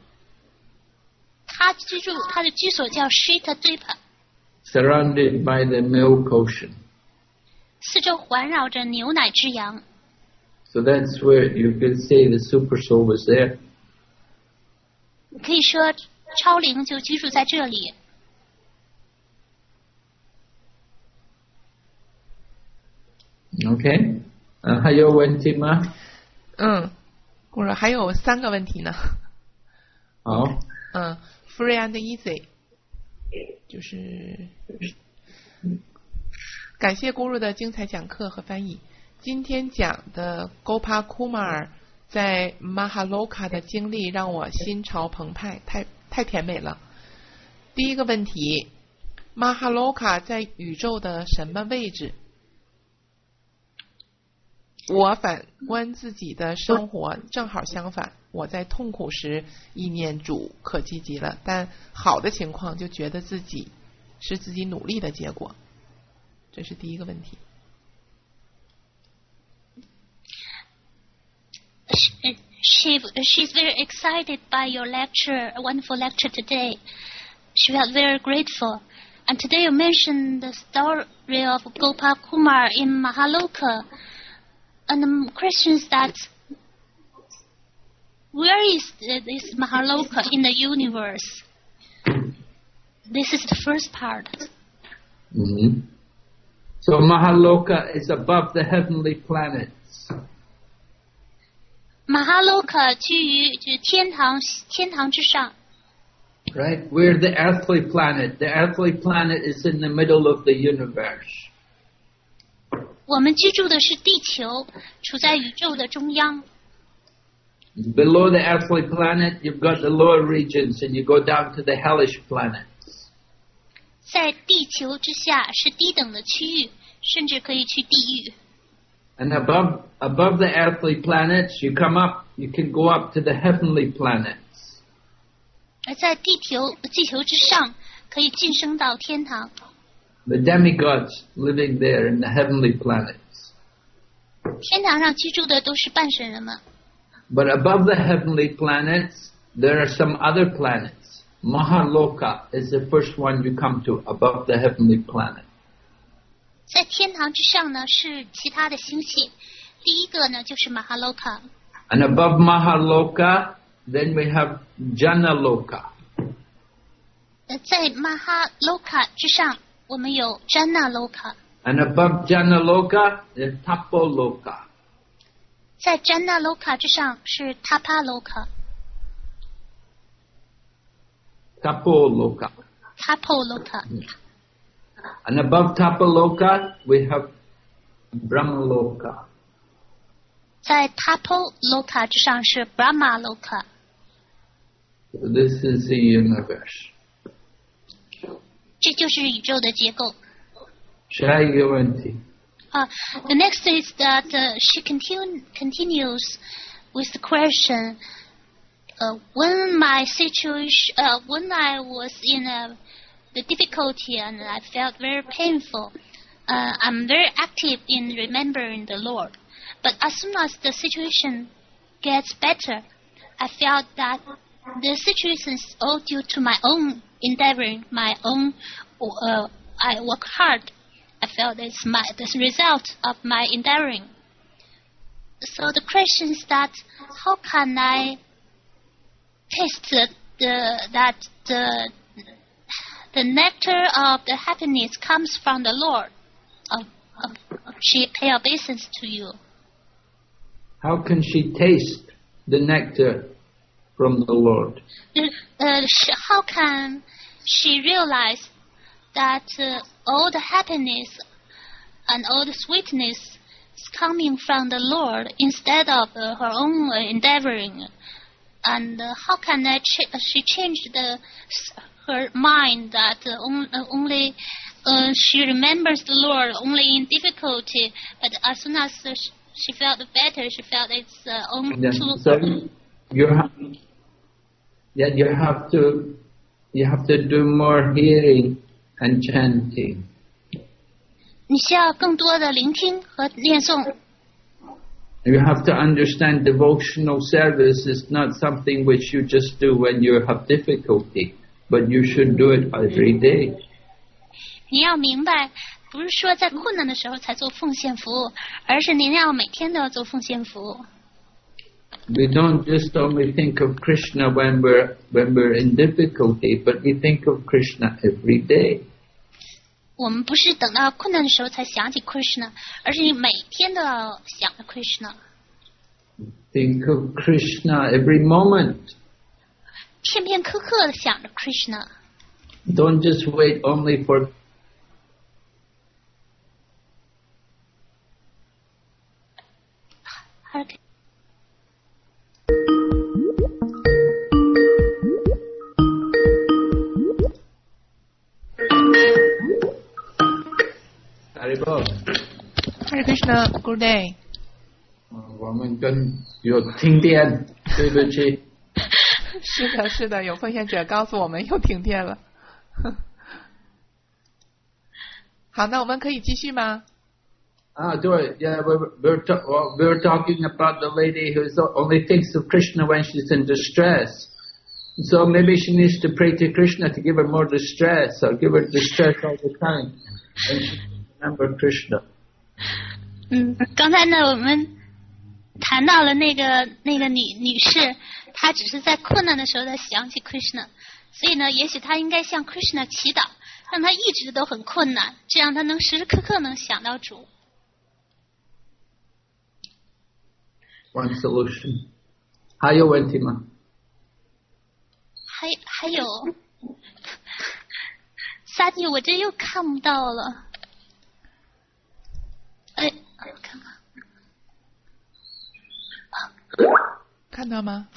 他的居所叫 Shita Dweepa, surrounded by the Milk Ocean. 四周环绕着牛奶之洋。 So that's where you could say the super soul was there. 可以说超灵就居住在这里。 Okay? 还有问题吗？ 我说还有3个问题呢。 好。 Free and easy， 就是感谢咕噜的精彩讲课和翻译。今天讲的 Gopa Kumar 在 Mahaloka 的经历让我心潮澎湃，太甜美了。第一个问题 ，Mahaloka 在宇宙的什么位置？我反观自己的生活正好相反，我在痛苦时意念主可积极了，但好的情况就觉得自己是自己努力的结果。这是第一个问题。 She's very excited by your lecture, a wonderful lecture today. She felt very grateful. And today you mentioned the story of Gopal Kumar in Mahaloka. And the question is that, where is this Mahaloka in the universe? This is the first part. Mm-hmm. So Mahaloka is above the heavenly planets. Mahaloka 居于就是天堂之上。 Right? We're the earthly planet. The earthly planet is in the middle of the universe. 我们居住的是地球，处在宇宙的中央。 Below the earthly planet, you've got the lower regions, and you go down to the hellish planets. 在地球之下是低等的区域，甚至可以去地狱。 And above the earthly planets, you come up, you can go up to the heavenly planets. 而在地球之上，可以晋升到天堂。 The demigods living there in the heavenly planets. 天堂上居住的都是半神人们。 But above the heavenly planets, there are some other planets. Mahaloka is the first one you come to above the heavenly planet. 在天堂之上呢，是其他的星系。第一个呢，就是 Mahaloka。 And above Mahaloka, then we have Janaloka. 在 Mahaloka 之上，我们有 Janaloka。 And above Janaloka, is Tapoloka. 在 Janaloka 之上是 Tapaloka。 Tapoloka. Tapoloka。 And above Tapoloka, we have Brahmaloka. 在 Tapoloka 之上是 Brahmaloka。 So this is the universe. 这就是宇宙的结构。 下一个问题。 The next is that she continues with the question. When my situation, when I was in the difficulty and I felt very painful, I'm very active in remembering the Lord. But as soon as the situation gets better, I felt that the situation is all due to my own endeavoring, my own. I work hard. I felt it's the result of my endeavoring. So the question is that how can I taste that the nectar of the happiness comes from the Lord? She pay obeisance to you. How can she taste the nectar from the Lord? How can she realize that all the happiness and all the sweetness is coming from the Lord instead of her own endeavoring? And how can she change her mind that only she remembers the Lord only in difficulty, but as soon as she felt better, she felt its own truth. So you have to do more hearing and chanting. 你需要更多的聆听和念诵。 You have to understand devotional service is not something which you just do when you have difficulty, but you should do it every day. 你要明白，不是说在困难的时候才做奉献服务，而是您要每天都要做奉献服务。 We don't just only think of Krishna when we're in difficulty, but we think of Krishna every day. 我们不是等到困难的时候才想起 Krishna， 而是你每天都要想着 Krishna。 Think of Krishna every moment. 片片刻刻的想着 Krishna。 Don't just wait only for Hare Krishna, good day. 我们跟有停电，对不起。 是的，有奉献者告诉我们又停电了。好，那我们可以继续吗？ 对 ，Yeah, we're talking about the lady who only thinks of Krishna when she's in distress. So maybe she needs to pray to Krishna to give her more distress, or give her distress all the time, and she remember Krishna. 刚才呢，我们谈到了那个女士，她只是在困难的时候在想起 Krishna， 所以呢，也许她应该向 Krishna 祈祷，让她一直都很困难，这样她能时时刻刻能想到主。 One solution. 还有问题吗？ 还有，萨蒂，我这又看不到了。看看。 看到吗？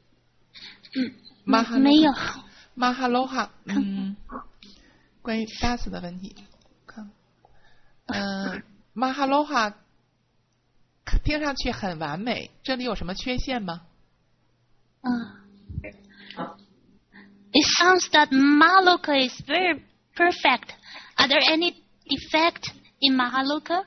没有。 马哈罗哈，关于 das 的问题，看，马哈罗哈听上去很完美，这里有什么缺陷吗 ？It sounds that Mahaloka is very perfect. Are there any defect in Mahaloka?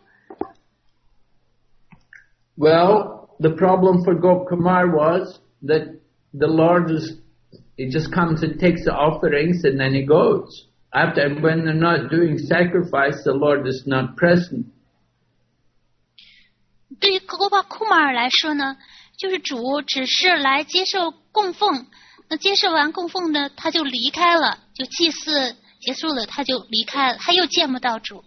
Well, the problem for Gopkumar was that the Lord he just comes and takes the offerings and then he goes. When they're not doing sacrifice, the Lord is not present. 对于哥巴库马尔来说呢，就是主只是来接受供奉，那接受完供奉呢，他就离开了，就祭祀结束了，他就离开了，他又见不到主。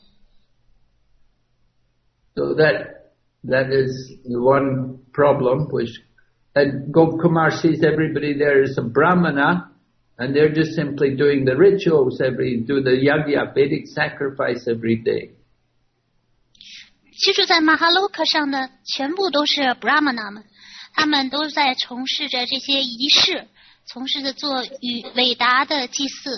So that is the one problem, which and Gopkumar sees everybody there as a brahmana, and they're just simply doing the rituals do the yagya, Vedic sacrifice every day. 居住在马哈洛克上的全部都是 brahmana 们，他们都在从事着这些仪式，从事着做伟大的祭祀。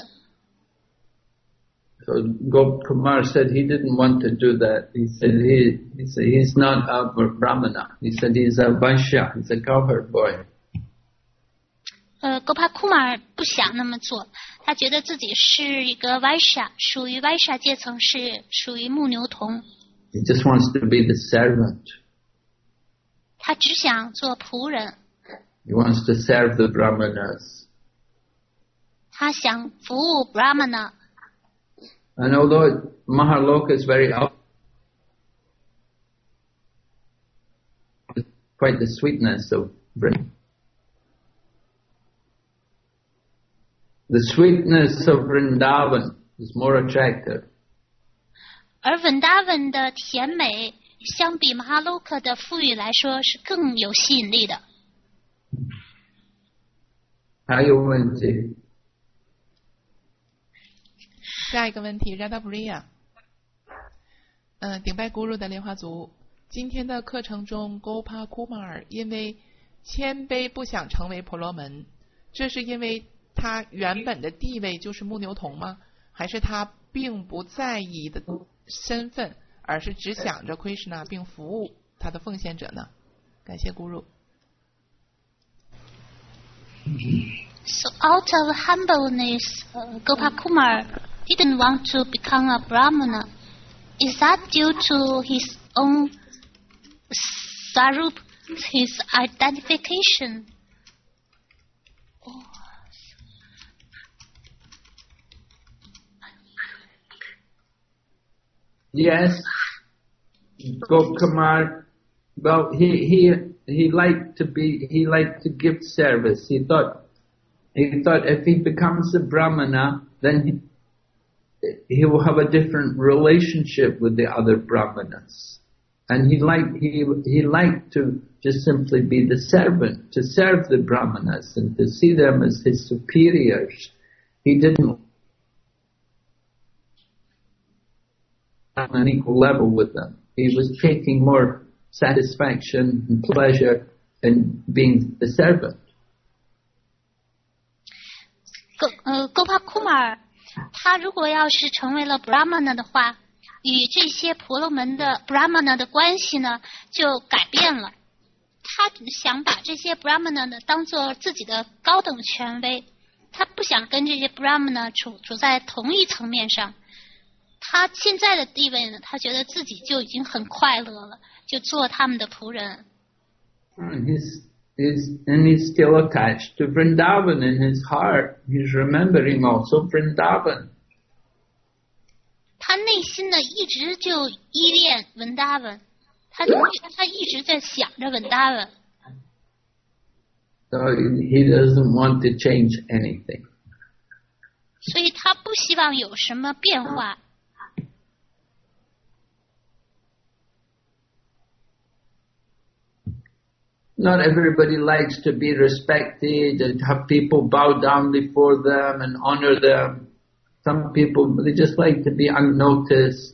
So Gopkumar said he didn't want to do that. He said he's not a brahmana. He said he's a Vaishya. He's a cowherd boy. 哥帕库马尔不想那么做，他觉得自己是一个 Vaishya， 属于 Vaishya 阶层，是属于牧牛童。 He just wants to be the servant. 他只想做仆人。 He wants to serve the brahmanas. 他想服务 brahmana。 And although Mahaloka is very quite the sweetness of the sweetness of Vrindavan is more attractive. 而 Vrindavan 的甜美相比 Mahaloka 的富裕来说是更有吸引力的。 还有问题？ 下一个问题 Radha Priya， 顶拜 Guru 的莲花族，今天的课程中 Gopa Kumar 因为谦卑不想成为婆罗门，这是因为他原本的地位就是牧牛童吗？还是他并不在意的身份，而是只想着 Krishna 并服务他的奉献者呢？感谢 Guru。 So out of humbleness, Gopakumar didn't want to become a brahmana. Is that due to his own sarup, his identification? Yes, Gopkumar. Well, he liked to give service. He thought if he becomes a brahmana, then he will have a different relationship with the other brahmanas, and he liked to just simply be the servant, to serve the brahmanas and to see them as his superiors. He didn't on an equal level with them. He was taking more satisfaction and pleasure in being the servant. Gopakumar 他如果要是成为了 brahmana 的话，与这些婆罗门的 brahmana 的关系呢就改变了。他想把这些 brahmana 呢当做自己的高等权威，他不想跟这些 brahmana 处在同一层面上。他现在的地位呢，他觉得自己就已经很快乐了，就做他们的仆人。 And he's still attached to Vrindavan in his heart. He's remembering also Vrindavan. 他内心呢一直就依恋 Vrindavan， 他一直在想着 Vrindavan。 So he doesn't want to change anything. 所以他不希望有什么变化。 Not everybody likes to be respected and have people bow down before them and honor them. Some people, they just like to be unnoticed.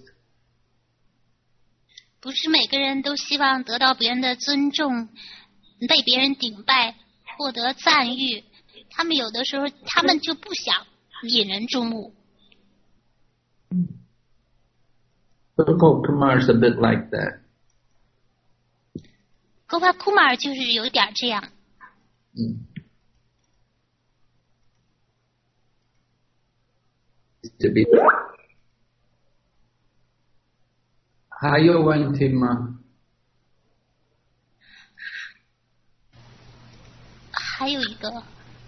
不是每个人都希望得到别人的尊重，被别人顶拜， 获得赞誉，他们有的时候他们就不想引人注目。 Gopal is a bit like that. Gopal Kumar 就是有点这样。 还有问题吗？ 还有一个，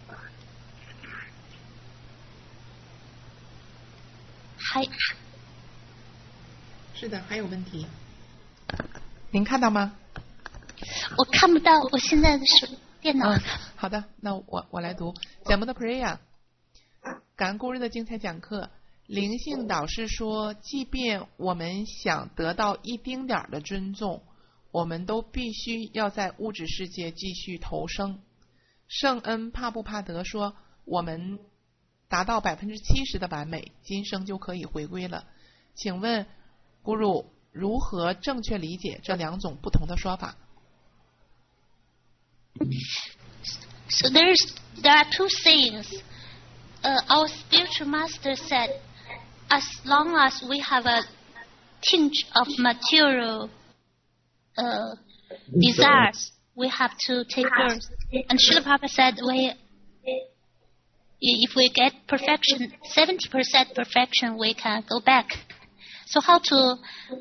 是的，还有问题。您看到吗？ 我看不到，我现在的电脑。 好的，那我来读。节目的 Priya， 感恩故日的精彩讲课。灵性导师说，即便我们想得到一丁点的尊重，我们都必须要在物质世界继续投生。圣恩帕布帕德说，我们达到70%的完美，今生就可以回归了。请问Guru如何正确理解这两种不同的说法？ So there are two sayings. Our spiritual master said, as long as we have a tinge of material desires, we have to take birth. And Srila Prabhupada said, if we get perfection, 70% perfection, we can go back. So how to...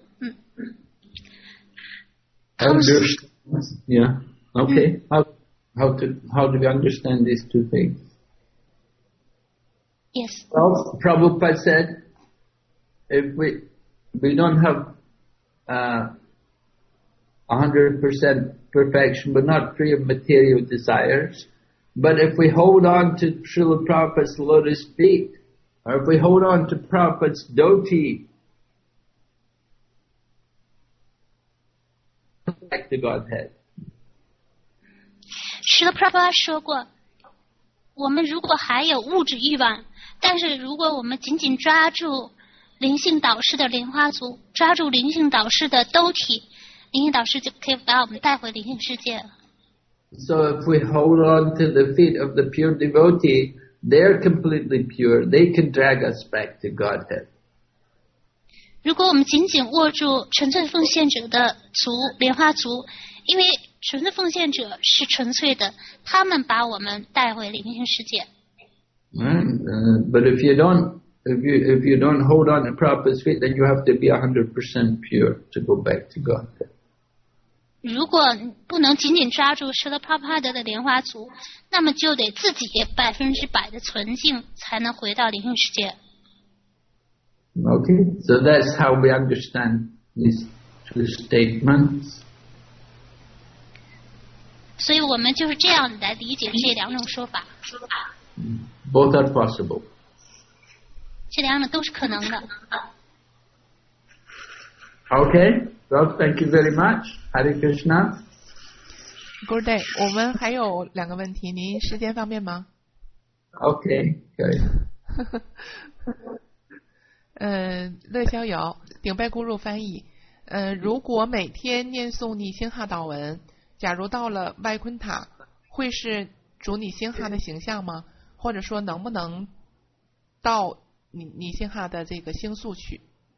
Yeah. Okay. How do we understand these two things? Yes. Well, Prabhupada said, if we don't have 100% perfection, but not free of material desires, but if we hold on to Srila Prabhupada's lotus feet, or if we hold on to Prabhupada's dhoti, back to Godhead. Srila Prabhupada 说过，我们如果还有物质欲望，但是如果我们紧紧抓住灵性导师的莲花足，抓住灵性导师的兜体，灵性导师就可以把我们带回灵性世界了。 So if we hold on to the feet of the pure devotee, they're completely pure. They can drag us back to Godhead. 如果我们紧紧握住纯粹奉献者的足，莲花足，因为纯粹奉献者是纯粹的，他们把我们带回灵性世界。 But if you don't hold on to Prabhupada's feet, then you have to be 100% pure to go back to Godhead. 如果不能紧紧抓住Srila Prabhupada的莲花足，那么就得自己100%的纯净，才能回到灵性世界。 Okay, so that's how we understand these two statements. 所以我们就是这样来理解这两种说法。 Both are possible. 这两种都是可能的。 Okay, well, thank you very much. Hare Krishna. Good day. 我们还有2个问题，您时间方便吗？ Okay, good. 乐逍遥，顶拜咕噜翻译。如果每天念诵尼星哈祷文，假如到了外昆塔，会是主尼星哈的形象吗？或者说能不能到尼星哈的这个星宿去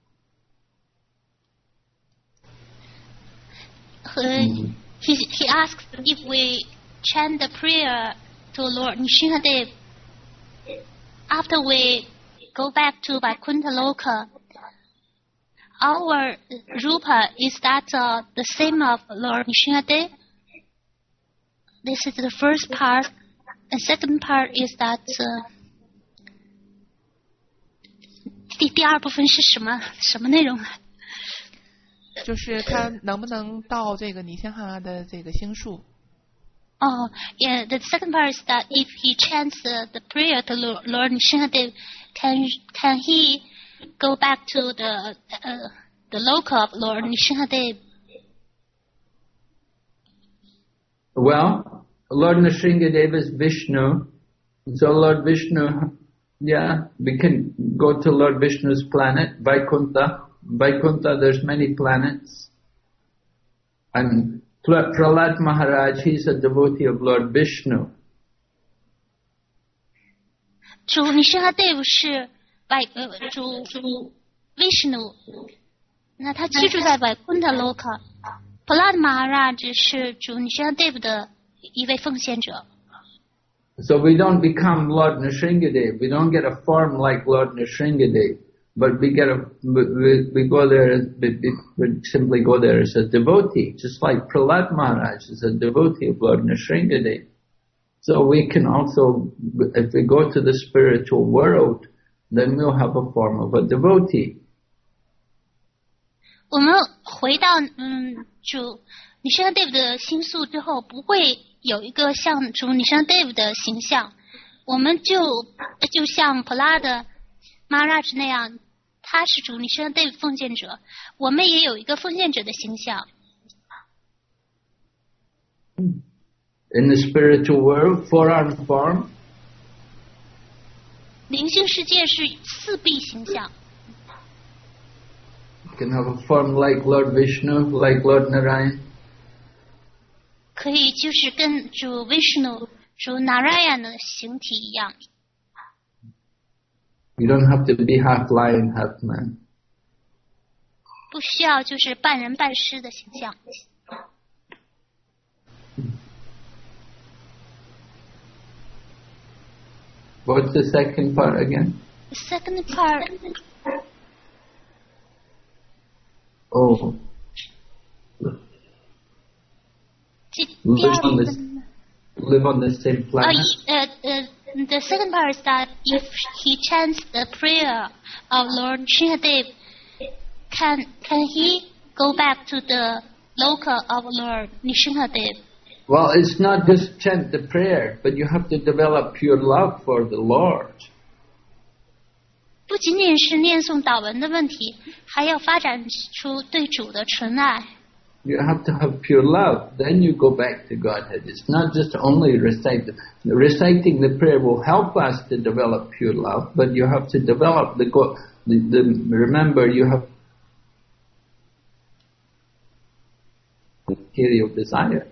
？He asked if we chant the prayer to Lord Nrsimhadev after we go back to Vaikuntha Loka. Our rupa, is that the same of Lord Nrsimhadev? This is the first part. The second part is that 第二部分是什么内容？ 就是他能不能到这个尼星哈的这个星宿 ？Oh, yeah. The second part is that if he chants the prayer to Lord Nrsimhadev, can he go back to the loka of Lord Nrsimhadev? Well, Lord Nrsimhadev is Vishnu, so Lord Vishnu, yeah, we can go to Lord Vishnu's planet, Vaikuntha. Vaikuntha, there's many planets. And Prahlad Maharaj, he's a devotee of Lord Vishnu. 主Nisringadev 是主 Vishnu， 那他居住在Vaikuntha Loka。Prahlad Maharaj 是主Nisringadev 的一位奉献者。 So we don't become Lord Nisringadev. We don't get a form like Lord Nisringadev, but we go there. We simply go there as a devotee, just like Prahlad Maharaj is a devotee of Lord Nisringadev. So we can also, if we go to the spiritual world, then we'll have a form of a devotee. 我们回到主Nisringadev 的星宿之后，不会有一个像主Nisringadev 的形象，我们就像Prahlad Maharaj 那样，他是主Nisringadev 奉献者，我们也有一个奉献者的形象。 In the spiritual world, 4-arm form. 灵性世界是4臂形象。 You can have a form like Lord Vishnu, like Lord Narayan. 可以就是跟主 Vishnu、主 Narayan 的形体一样。 You don't have to be half lion, half man. 不需要就是半人半狮的形象。 What's the second part again? The second part. Oh. Live on the same planet? The second part is that if he chants the prayer of Lord Nisringadev, can he go back to the loka of Lord Nisringadev? Well, it's not just chant the prayer, but you have to develop pure love for the Lord. 不仅仅是念诵祷文的问题，还要发展出对主的纯爱。 You have to have pure love, then you go back to Godhead. It's not just only recite. Reciting the prayer will help us to develop pure love, but you have to develop remember you have material desire.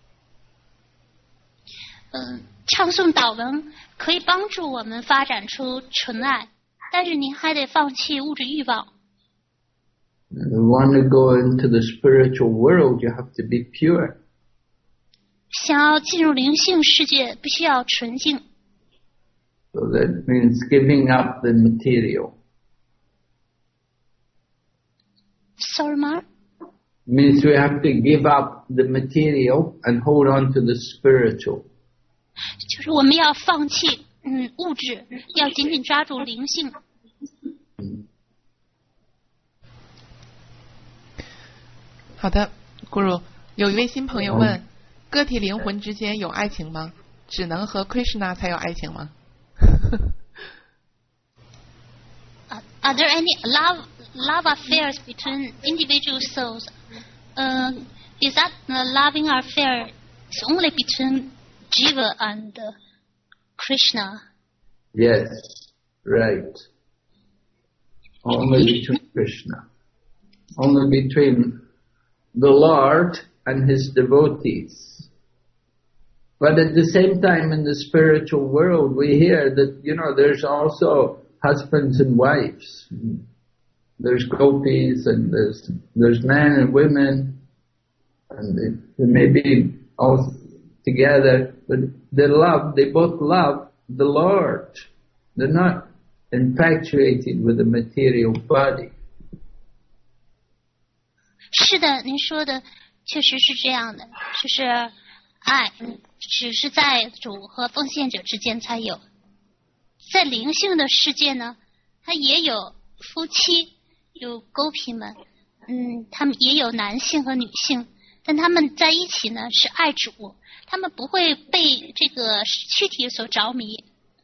唱诵祷文可以帮助我们发展出纯爱，但是您还得放弃物质欲望。 If you want to go into the spiritual world, you have to be pure. 想要进入灵性世界，必须要纯净。 So that means giving up the material. Sorry, Mark? Means we have to give up the material and hold on to the spiritual. 就是我们要放弃物质，要紧紧抓住灵性。 好的 ，Guru， 有一位新朋友问：个体灵魂之间有爱情吗？只能和 Krishna 才有爱情吗 ？Are there any love affairs between individual souls? Is that the loving affair is only between Jiva and Krishna? Yes, right. Only between Krishna. Only between the Lord and his devotees. But at the same time, in the spiritual world, we hear that, there's also husbands and wives. There's gopis and there's men and women, and they may be all together, but they both love the Lord. They're not infatuated with the material body. 是的，您说的确实是这样的，就是爱只是在主和奉献者之间才有，在灵性的世界呢，它也有夫妻，有勾皮们，他们也有男性和女性，但他们在一起呢是爱主，他们不会被这个躯体所着迷。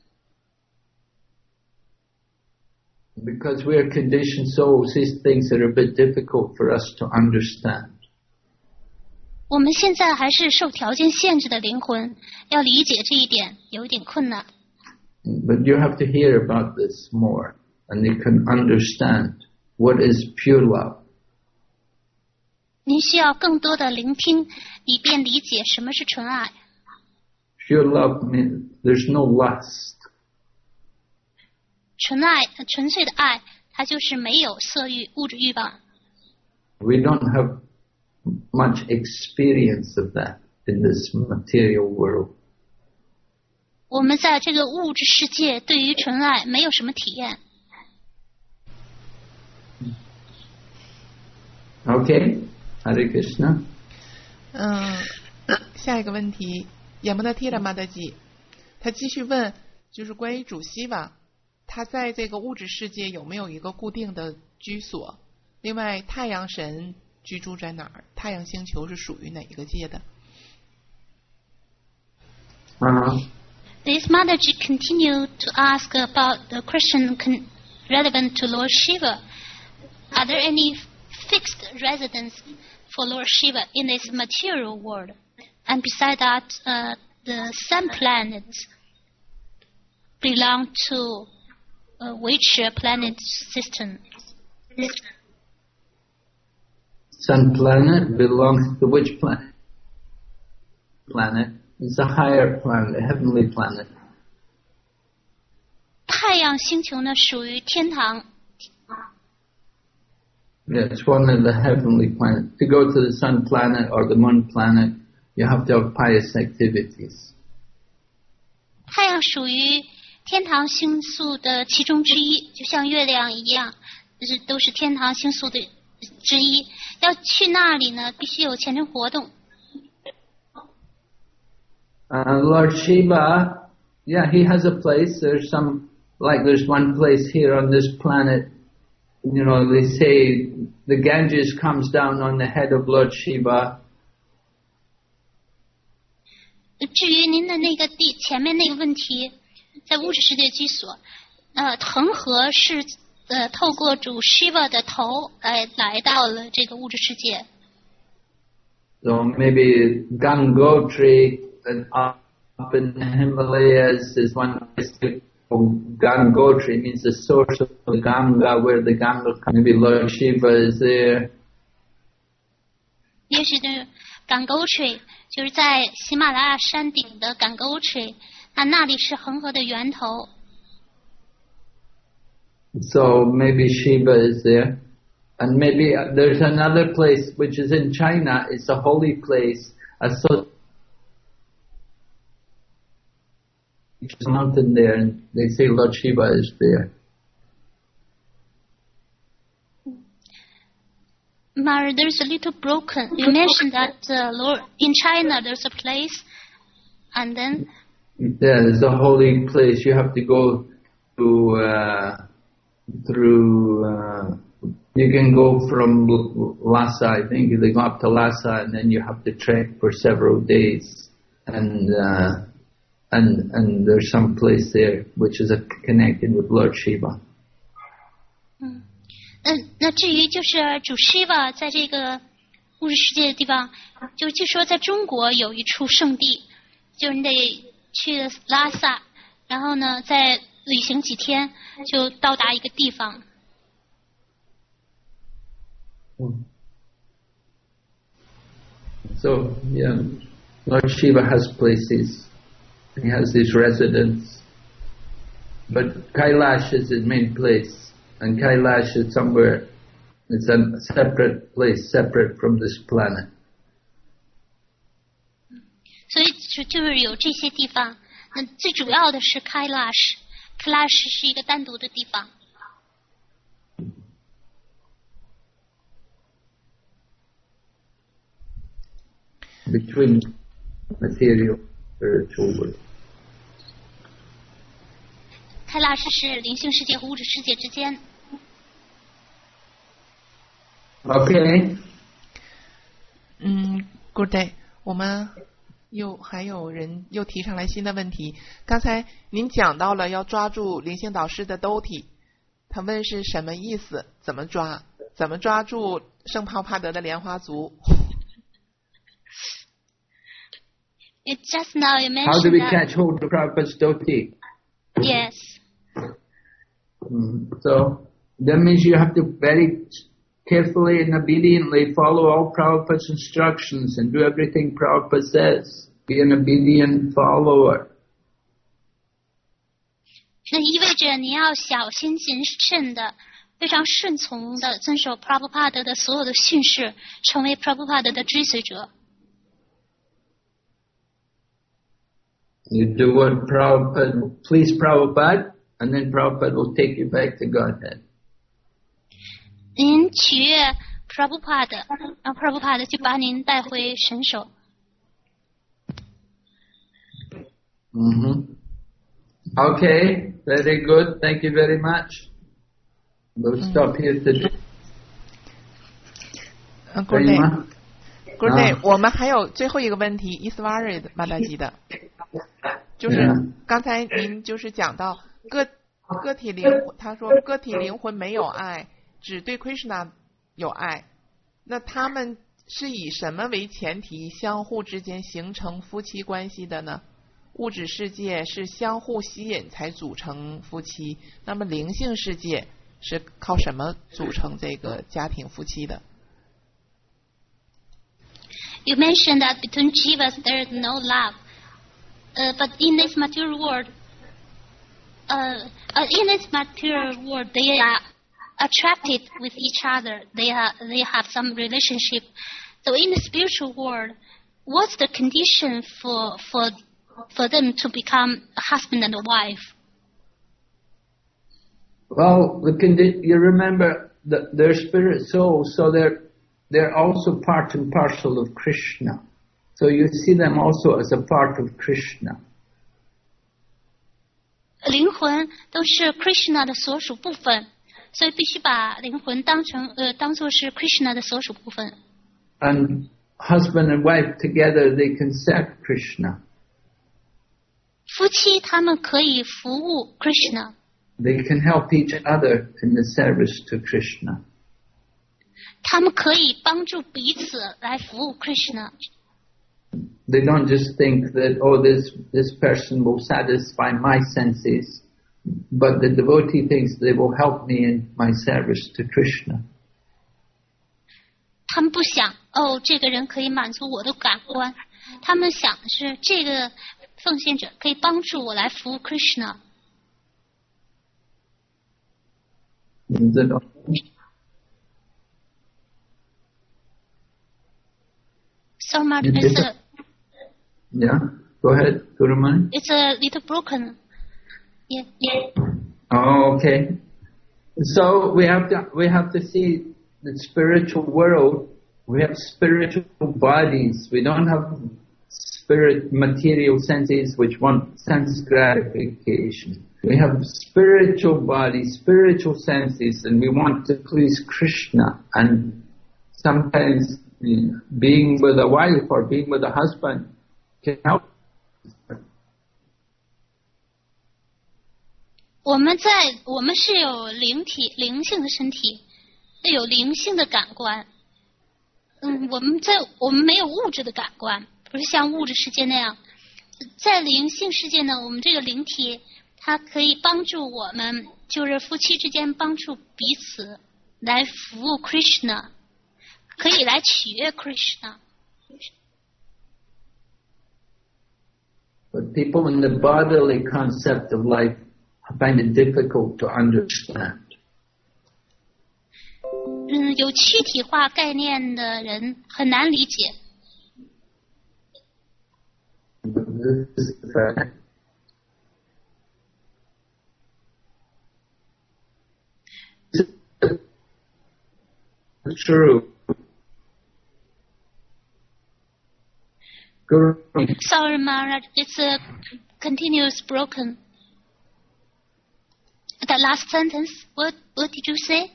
Because we are conditioned souls, these things are a bit difficult for us to understand. 我们现在还是受条件限制的灵魂，要理解这一点有一点困难。 But you have to hear about this more, and you can understand what is pure love. 您需要更多的聆听，以便理解什么是纯爱。 Pure love means there's no lust. 纯粹的爱，它就是没有色欲、物质欲望。 We don't have much experience of that in this material world. 我们在这个物质世界对于纯爱没有什么体验。 Okay, Hare Krishna. 下一个问题，Yamunatira Mataji，他继续问，就是关于主希瓦，他在这个物质世界有没有一个固定的居所？另外，太阳神居住在哪儿？太阳星球是属于哪一个界的 ？This Mataji continued to ask about the question relevant to Lord Shiva. Are there any fixed residence for Lord Shiva in this material world? And besides that, the sun planets belong to which planet system? Sun planet belongs to which planet? It's a higher planet, a heavenly planet. 太阳星球呢，属于天堂。 Yeah, it's one of the heavenly planets. To go to the sun planet or the moon planet, you have to have pious activities. 太阳属于天堂星宿的其中之一，就像月亮一样，都是天堂星宿的之一。要去那里呢，必须有虔诚活动。 Lord Shiva, yeah, he has a place. There's one place here on this planet. You know, they say the Ganges comes down on the head of Lord Shiva. 至于您的那个前面那个问题，在物质世界居所，恒河是透过主 Shiva 的头来到了这个物质世界。 So maybe Gangotri up in the Himalayas is one place to Gangotri means the source of the Ganga, where the Ganga comes. Maybe Lord Shiva is there. 也许是Gangotri，就是在喜马拉雅山顶的Gangotri，那里是恒河的源头。 So maybe Shiva is there. And maybe there's another place which is in China. It's a holy place. There's a mountain there, and they say Lord Shiva is there. Mara, there's a little broken. You mentioned that Lord in China there's a place, and then. Yeah, there's a holy place. You have to go through. You can go from Lhasa, I think. They go up to Lhasa, and then you have to trek for several days, and there's some place there which is connected with Lord Shiva. 那至于就是主 Shiva 在这个物质世界的地方，就说在中国有一处圣地，就是你得去拉萨，然后呢再旅行几天就到达一个地方。 So yeah, Lord Shiva has places. He has his residence. But Kailash is his main place. And Kailash is somewhere, it's a separate place, separate from this planet. 所以就是有这些地方，最主要的是 Kailash 是一个单独的地方。 Between material and spiritual world. Kailash 是灵性世界和物质世界之间。 Okay. Good day. 我们还有人又提上来新的问题。刚才您讲到了要抓住灵性导师的 Doti， 他问是什么意思？怎么抓住圣泡帕德的莲花足 ？Just now you mentioned How do we catch hold of Prabhupada's Doti? Yes. So that means you have to very carefully and obediently follow all Prabhupada's instructions and do everything Prabhupada says. Be an obedient follower. 那意味着你要小心谨慎的、非常顺从的遵守 Prabhupada 的所有的训示，成为 Prabhupada 的追随者。 You do what Prabhupada, please Prabhupada, and then Prabhupada will take you back to Godhead. 您取悦 Prabhupada， 然后 Prabhupada 就把您带回神手。 Okay, very good. Thank you very much. We'll stop here today. Good day. 我们还有最后一个问题 Iswarid 马达吉的，就是刚才您就是讲到个体灵魂，他说个体灵魂没有爱，只对 Krishna 有爱，那他们是以什么为前提相互之间形成夫妻关系的呢？物质世界是相互吸引才组成夫妻，那么灵性世界是靠什么组成这个家庭夫妻的？ You mentioned that between jivas there is no love, but in this material world, they are attracted with each other. They have some relationship. So in the spiritual world, what's the condition for them to become a husband and a wife? Well, you remember that they're spirit souls, so they're also part and parcel of Krishna. So you see them also as a part of Krishna. 灵魂都是 Krishna 的所属部分，所以必须把灵魂当作是 Krishna 的所属部分。 And husband and wife together, they can serve Krishna. 夫妻他们可以服务 Krishna. They can help each other in the service to Krishna. 他们可以帮助彼此来服务 Krishna. They don't just think that, oh, this person will satisfy my senses, but the devotee thinks they will help me in my service to Krishna. 他们不想，这个人可以满足我的感官，他们想的是这个奉献者可以帮助我来服务 Krishna. So much. Yeah, go ahead, Gurumani. It's a little broken. Yeah. Oh, okay. So we have to see the spiritual world. We have spiritual bodies. We don't have material senses which want sense gratification. We have spiritual bodies, spiritual senses, and we want to please Krishna. And sometimes being with a wife or being with a husband can help. 我们是有灵性的身体，有灵性的感官。我们没有物质的感官，不是像物质世界那样。在灵性世界呢，我们这个灵体它可以帮助我们，就是夫妻之间帮助彼此来服务 Krishna， 可以来取悦 Krishna。 But people in the bodily concept of life find it difficult to understand. 有躯体化概念的人很难理解。 This is the fact. It's true. Sorry, Maharaj, it's a continuous broken. The last sentence, what did you say?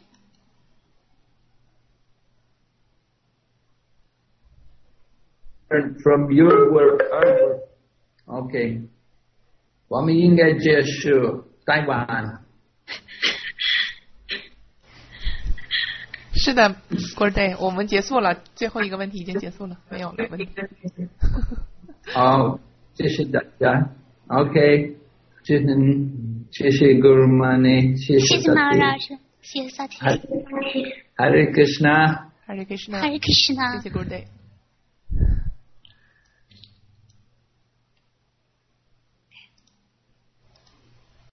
From your work, our work. Okay. 我们应该结束台湾。 是的 ，Good day， 我们结束了，最后一个问题已经结束了，没有了问题。 好，谢谢大家。OK， 谢谢 Gurumani， 谢谢 Maharaj， 谢谢 Sati。 Hare Krishna。 Hare Krishna。 Hare Krishna。 谢谢 Good day。